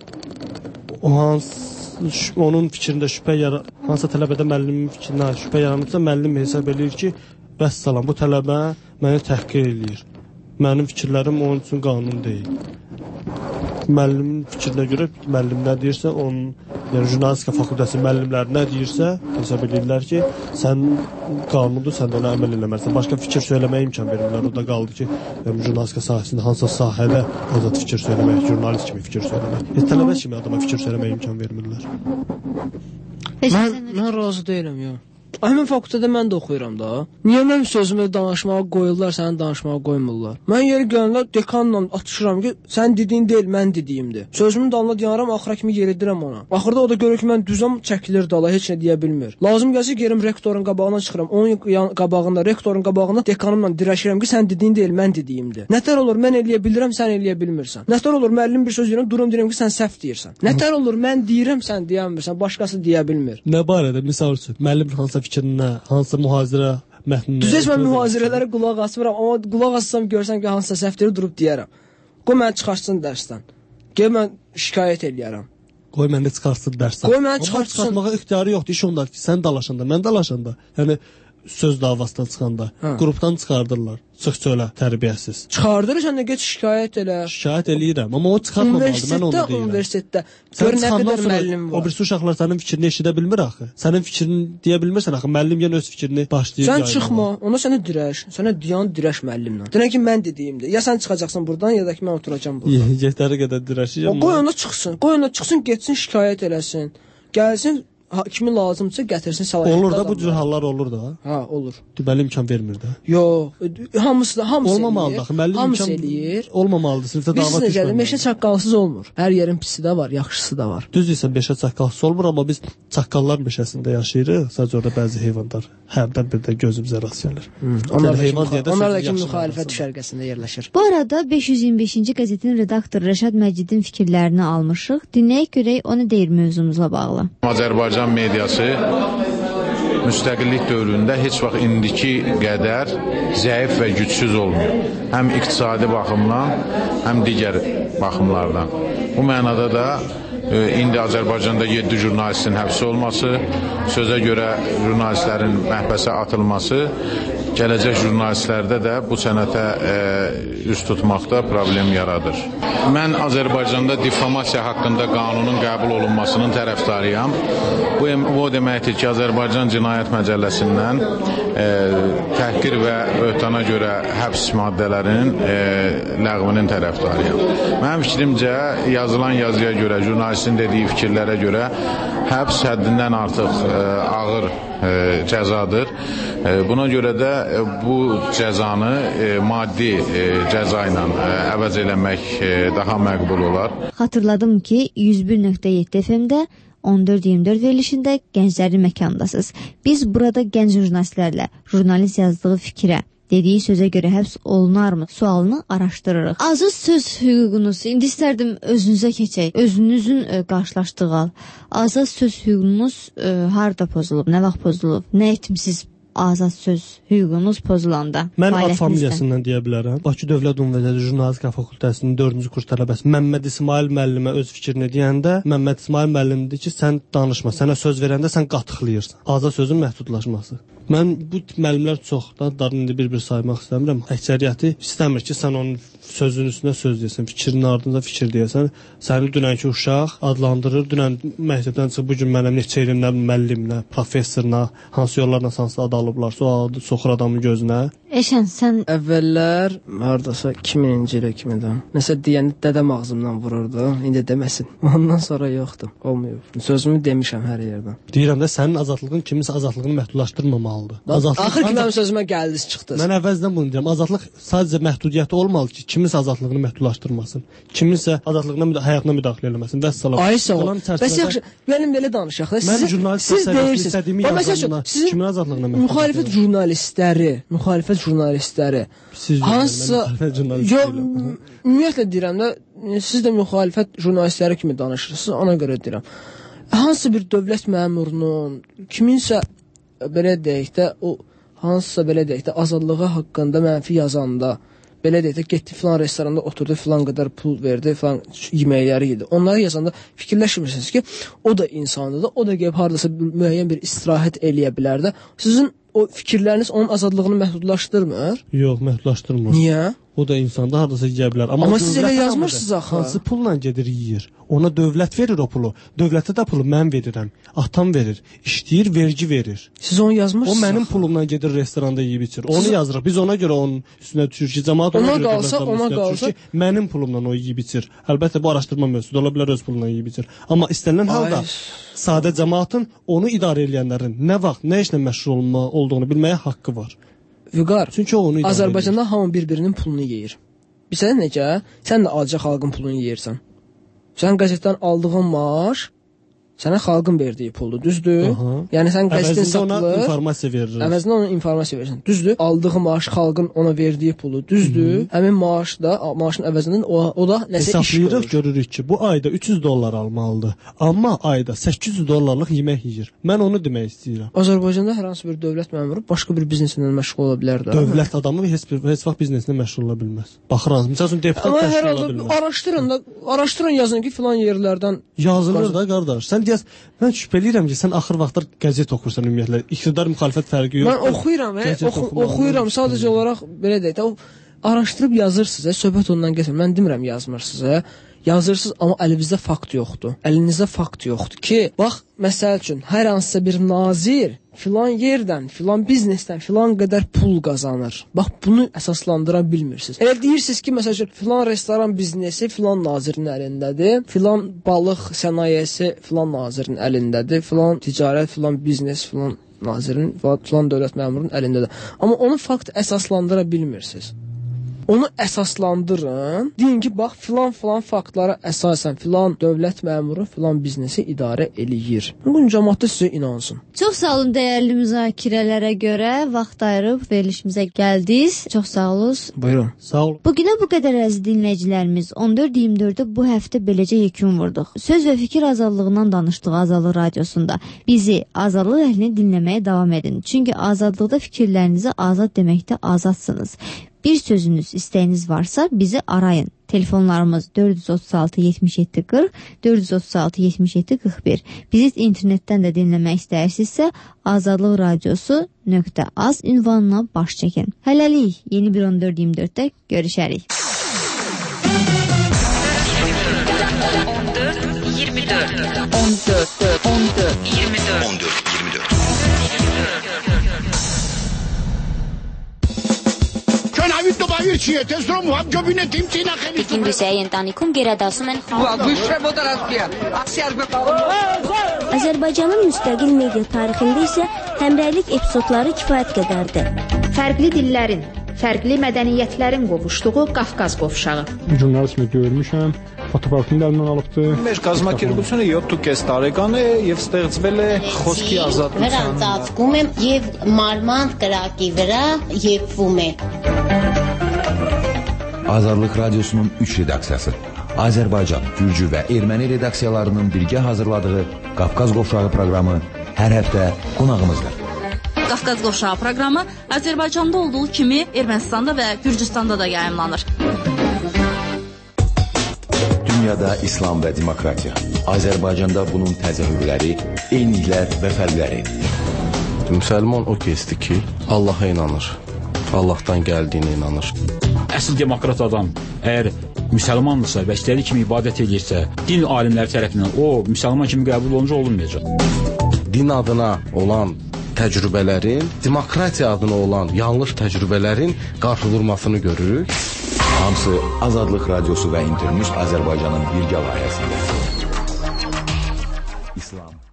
o hansı onun fikrində şübhə yaran, hansısa tələbədə müəllimin fikrindən şübhə yaranıbsa, müəllim hesab eləyir ki, vəssalam, bu tələbə məni təhqir eləyir. Mənim fikirlərim onun üçün qanun deyil. Müəllimin fikrinə görə müəllim nə deyirsə, onun yəni jurnalistika fakültəsi müəllimləri nə deyirsə, hesab edirlər ki, sən qanundur, sən də ona əməl eləməlisən. Başqa fikir söyləməyə imkan vermirlər. O da qaldı ki, yəni, jurnalistika sahəsində hansısa sahədə azad fikir söyləmək, jurnalist kimi fikir söyləmək. Heç tələbə kimi adama fikir söyləməyə imkan vermirlər. Mən, mən razı deyiləm, yox. Həmin fakültədə mən də oxuyuram da. Niyə mənim sözümü danışmağa qoyurlar, səni danışmağa qoymurlar? Mən yeri gələndə dekanla atışıram ki, sən dediyin deyil, mən dediyimdir. Sözümün dalına diyanaram, axıra kimi yeridirəm ona. Axırda o da görür ki, mən düzəm, çəkilir dala, heç nə deyə bilmir. Lazım gəlsə gerim rektorun qabağına çıxıram, onun qabağında, rektorun qabağında dekanımla dirəşirəm ki, sən dediyin deyil, mən dediyimdir. Nətər olur, mən eləyə bilirəm, sən eləyə bilmirsən. Nətər olur, müəllim bir söz deyirəm, durum deyirəm ki, sən səhv deyirsən. Nətər olur, mən deyirəm, sən deyəmirsən, başqası deyə bilmir. Nə barədə misal üçün, müəllim hansı fikrinə, hansı mühazirə mətninə. Düzəş mən mühazirələrə qulaq asmıram, amma qulaq assam görsəm ki, hansısa səhvləri durub deyərəm. Qoy məni çıxartsın dərsdən. Gəl mən şikayət eləyərəm. Qoy məni çıxartsın dərsdən. Qoy məni çıxartsın. Çıxartmağa ixtiyarı yoxdur, iş ondadır ki, sən dalaşanda, mən dalaşanda. Yəni söz davasından çıxanda hə. Qrupdan çıxardırlar. Çıx söylə, tərbiyəsiz. Çıxardır, sən də get şikayət elə. Şikayət eləyirəm, amma o çıxartmamalıdır, mən onu deyirəm. Universitetdə, gör nə qədər müəllim var. O birisi uşaqlar sənin fikrini eşidə bilmir axı. Sənin fikrini deyə bilmirsən axı, müəllim yenə öz fikrini başlayır. Sən çıxma, ona sənə dirəş, sənə diyan dirəş müəllimlə. Deyən ki, mən dediyimdir. Ya sən çıxacaqsan burdan, ya da ki, mən oturacam burada. Yetəri qədər dirəşəcəm. Qoy ona çıxsın, qoy ona çıxsın, getsin şikayət eləsin. Gəlsin ha, kimi lazımdırsa gətirsin səlahiyyətli olur da adamlar. bu cür hallar olur da. Ha, olur. Deməli imkan vermir də. Yox, hamısı da hamısı olmamalıdır axı. Müəllim hamısı imkan eləyir. Olmamalıdır. Sinifdə dava düşmür. Meşə çaqqalsız olmur. Hər yerin pisi də var, yaxşısı da var. Düz isə meşə çaqqalsız olmur, amma biz çaqqallar meşəsində yaşayırıq. Sadəcə orada bəzi heyvanlar hərdən bir də gözümüzə rast gəlir. Hmm. Onlar da heyvan deyəndə onlar da ki müxalifət düşərgəsində yerləşir. Bu arada beş yüz iyirmi beşinci qəzetin redaktoru Rəşad Məcidin fikirlərini almışıq. Dinləyək görək o nə deyir mövzumuzla bağlı. Azərbaycan mediası müstəqillik dövründə heç vaxt indiki qədər zəif və gücsüz olmuyor. Həm iqtisadi baxımdan, həm digər baxımlardan. Bu mənada da e, indi Azərbaycanda yeddi jurnalistin həbs olması, sözə görə jurnalistlərin məhbəsə atılması, gələcək jurnalistlərdə də bu sənətə e, üst tutmaqda problem yaradır. Mən Azərbaycanda difamasiya haqqında qanunun qəbul olunmasının tərəfdarıyam. Bu, bu o deməkdir ki, Azərbaycan Cinayət Məcəlləsindən e, təhqir və böhtana görə həbs maddələrinin e, ləğvinin tərəfdarıyam. Mənim fikrimcə, yazılan yazıya görə, jurnalistin dediyi fikirlərə görə həbs həddindən artıq e, ağır e, cəzadır. E, buna görə də e, bu cəzanı e, maddi e, cəza ilə e, əvəz eləmək e, daha məqbul olar. Xatırladım ki, yüz bir nöqtə yeddi F M-də on dörd iyirmi dörd verilişində gənclərin məkandasınız. Biz burada gənc jurnalistlərlə jurnalist yazdığı fikrə, dediyi sözə görə həbs olunarmı sualını araşdırırıq. Azad söz hüququnuz, indi istərdim özünüzə keçək. Özünüzün e, qarşılaşdığı hal. Azad söz hüququnuz e, harda pozulub, nə vaxt pozulub, nə etmişsiniz azad söz hüququnuz pozulanda? Mən ad familiyasından deyə bilərəm. Bakı Dövlət Universiteti Jurnalistika Fakültəsinin dördüncü kurs tələbəsi Məmməd İsmail müəllimə öz fikrini deyəndə, Məmməd İsmail müəllim dedi ki, sən danışma, sənə söz verəndə sən qatıqlayırsan. Azad sözün məhdudlaşması. Mən bu müəllimlər çox da darın indi bir-bir saymaq istəmirəm. Əksəriyyəti istəmir ki, sən onun sözün üstünə söz deyəsən, fikrinin ardınca fikir deyəsən. Səni dünənki uşaq adlandırır, dünən məktəbdən çıxıb bu gün mənə neçə ilimlə müəllimlə, professorla, hansı yollarla sansı ad alıblarsa, o adı soxur adamın gözünə. Eşən, sən əvvəllər hardasa iki minci ilə kimidən. Nəsə deyəndə dədəm ağzımdan vururdu, indi deməsin. Ondan sonra yoxdur, olmayıb. Sözümü demişəm hər yerdən. Deyirəm də sənin azadlığın kiminsə azadlığını məhdudlaşdırmamalıdır. Azadlıq axır ki mənim sözümə gəldiniz, çıxdınız. Mən əvvəldən bunu deyirəm. Azadlıq sadəcə məhdudiyyəti olmalı ki, kiminsə azadlığını məhdudlaşdırmasın. Kiminsə azadlığına, həyatına müdaxilə eləməsin. Vəssalam. Ay sağ ol. Bəs yaxşı, mənim belə danışaq da. Mən jurnalist istədiyimi yazanlar kimin azadlığına məhdud? Müxalifət jurnalistləri, müxalifət jurnalistləri. Siz hansısa ümumiyyətlə deyirəm də, siz də müxalifət jurnalistləri kimi danışırsınız, ona görə deyirəm. Hansısa bir dövlət məmurunun, kiminsə belə deyək də, o hansısa belə deyək də, azadlığı haqqında mənfi yazanda, belə deyək də, getdi filan restoranda oturdu, filan qədər pul verdi, filan yeməkləri yedi. Onları yazanda fikirləşmirsiniz ki, o da insandır da, o da gəlib haradasa müəyyən bir istirahət eləyə bilər də. Sizin o fikirləriniz onun azadlığını məhdudlaşdırmır? Yox, məhdudlaşdırmır. Niyə? O da insanda hardasa yeyə bilər. Amma, Amma siz elə yazmırsınız axı. Hansı pulla gedir yeyir? Ona dövlət verir o pulu. Dövlətə də pulu mən verirəm. Atam verir. İşləyir, vergi verir. Siz onu yazmırsınız. O mənim pulumdan gedir restoranda yeyib içir. Onu siz... yazırıq. Biz ona görə onun üstünə düşür ki, cəmaət ona, ona görə qalsa, ona qalsa ki, mənim pulumdan o yeyib içir. Əlbəttə bu araşdırma mövzusudur. Ola bilər öz pulundan yeyib içir. Amma istənilən halda sadə cəmaətin onu idarə edənlərin nə vaxt, nə işlə məşğul olma olduğunu bilməyə haqqı var. Vüqar, çünki o onu Azərbaycanda hamı bir-birinin pulunu yeyir. Bilsən necə? Sən də azca xalqın pulunu yeyirsən. Sən qəzetdən aldığın maaş sənə xalqın verdiyi puldur, düzdür? Aha. Yəni sən qəzetin satılır, ona informasiya verir. Əvəzində ona informasiya verirsən, düzdür? Aldığı maaş xalqın ona verdiyi pulu, düzdür? Hı -hı. Həmin maaş da, maaşın əvəzində o, o da nəsə iş görür. Hesablayırıq, görürük ki, bu ayda üç yüz dollar almalıdır. Amma ayda səkkiz yüz dollarlıq yemək yeyir. Mən onu demək istəyirəm. Azərbaycanda hər hansı bir dövlət məmuru başqa bir bizneslə məşğul ola bilər də. Dövlət adamı heç bir heç vaxt bizneslə məşğul ola bilməz. Baxırıq, məsəl üçün deputat məşğul ola bilməz. Amma araşdırın da, araşdırın yazın ki, filan yerlərdən yazılır da qardaş. Sən deyəsən, mən şübhəliyirəm ki, sən axır vaxtlar qəzet oxursan ümumiyyətlə. İqtidar müxalifət fərqi yoxdur. Mən oxuyuram, oxu, oxuyuram sadəcə olaraq belə deyək də, o araşdırıb yazırsınız, söhbət ondan keçir. Mən demirəm yazmırsınız, yazırsınız, amma əlinizdə fakt yoxdur. Əlinizdə fakt yoxdur ki, bax, məsəl üçün, hər hansısa bir nazir filan yerdən, filan biznesdən filan qədər pul qazanır. Bax, bunu əsaslandıra bilmirsiniz. Elə deyirsiniz ki, məsələn, filan restoran biznesi filan nazirin əlindədir, filan balıq sənayesi filan nazirin əlindədir, filan ticarət, filan biznes, filan nazirin, filan dövlət məmurunun əlindədir. Amma onu fakt əsaslandıra bilmirsiniz. Onu əsaslandırın. Deyin ki, bax, filan-filan faktlara əsasən filan dövlət məmuru filan biznesi idarə eləyir. Bu cəmaatda sizə inansın. Çox sağ olun dəyərli müzakirələrə görə vaxt ayırıb verilişimizə gəldiniz. Çox sağ olun. Buyurun. Sağ olun. Bu günə bu qədər əziz dinləyicilərimiz on dörd iyirmi dörddə bu həftə beləcə yekun vurduq. Söz və fikir azadlığından danışdıq Azadlıq Radiosunda. Bizi Azadlıq əhlini dinləməyə davam edin. Çünki azadlıqda fikirlərinizi azad deməkdə azadsınız. Bir sözünüz, istəyiniz varsa bizi arayın. Telefonlarımız dörd yüz otuz altı yetmiş yeddi qırx, dörd yüz otuz altı yetmiş yeddi qırx bir. Bizi internetdən də dinləmək istəyirsinizsə azadlıq radiosu nöqtə az ünvanına baş çəkin. Hələlik yeni bir on dörd iyirmi dörddə görüşərik. on dörd iyirmi dörd on dörd on dörd iyirmi dörd on dörd iyirmi dörd Bütün Rusiya ընտանիքում գերադասում են Azərbaycanın müstəqil media tarixində isə həmrəylik epizodları kifayət qədərdir. Fərqli dillərin, fərqli mədəniyyətlərin qovuşduğu Qafqaz qovşağı. Jurnalistimi görmüşəm, fotoparkını da əlimdən alıbdı. Մեր կազմակերպությունը յոթ տարեկան է եւ ստեղծվել է խոսքի ազատության։ Վրան ծածկում եմ եւ մարմանդ կրակի վրա եփվում է։ Azadlıq Radiosunun üç redaksiyası, Azərbaycan, Gürcü və Erməni redaksiyalarının birgə hazırladığı Qafqaz Qovşağı proqramı hər həftə qonağımızdır. Qafqaz Qovşağı proqramı Azərbaycanda olduğu kimi Ermənistanda və Gürcüstanda da yayımlanır. Dünyada İslam və demokratiya, Azərbaycanda bunun təzahürləri, eyniliklər və fərqləri. Müsəlman o kəsdir ki, Allaha inanır, Allahdan gəldiyinə inanır. Əsl demokrat adam əgər müsəlmandırsa və istədiyi kimi ibadət edirsə, din alimləri tərəfindən o müsəlman kimi qəbul olunca olunmayacaq. Din adına olan təcrübələrin, demokratiya adına olan yanlış təcrübələrin qarşıdurmasını görürük. Hamısı Azadlıq Radiosu və İnternews Azərbaycanın birgə layihəsində. İslam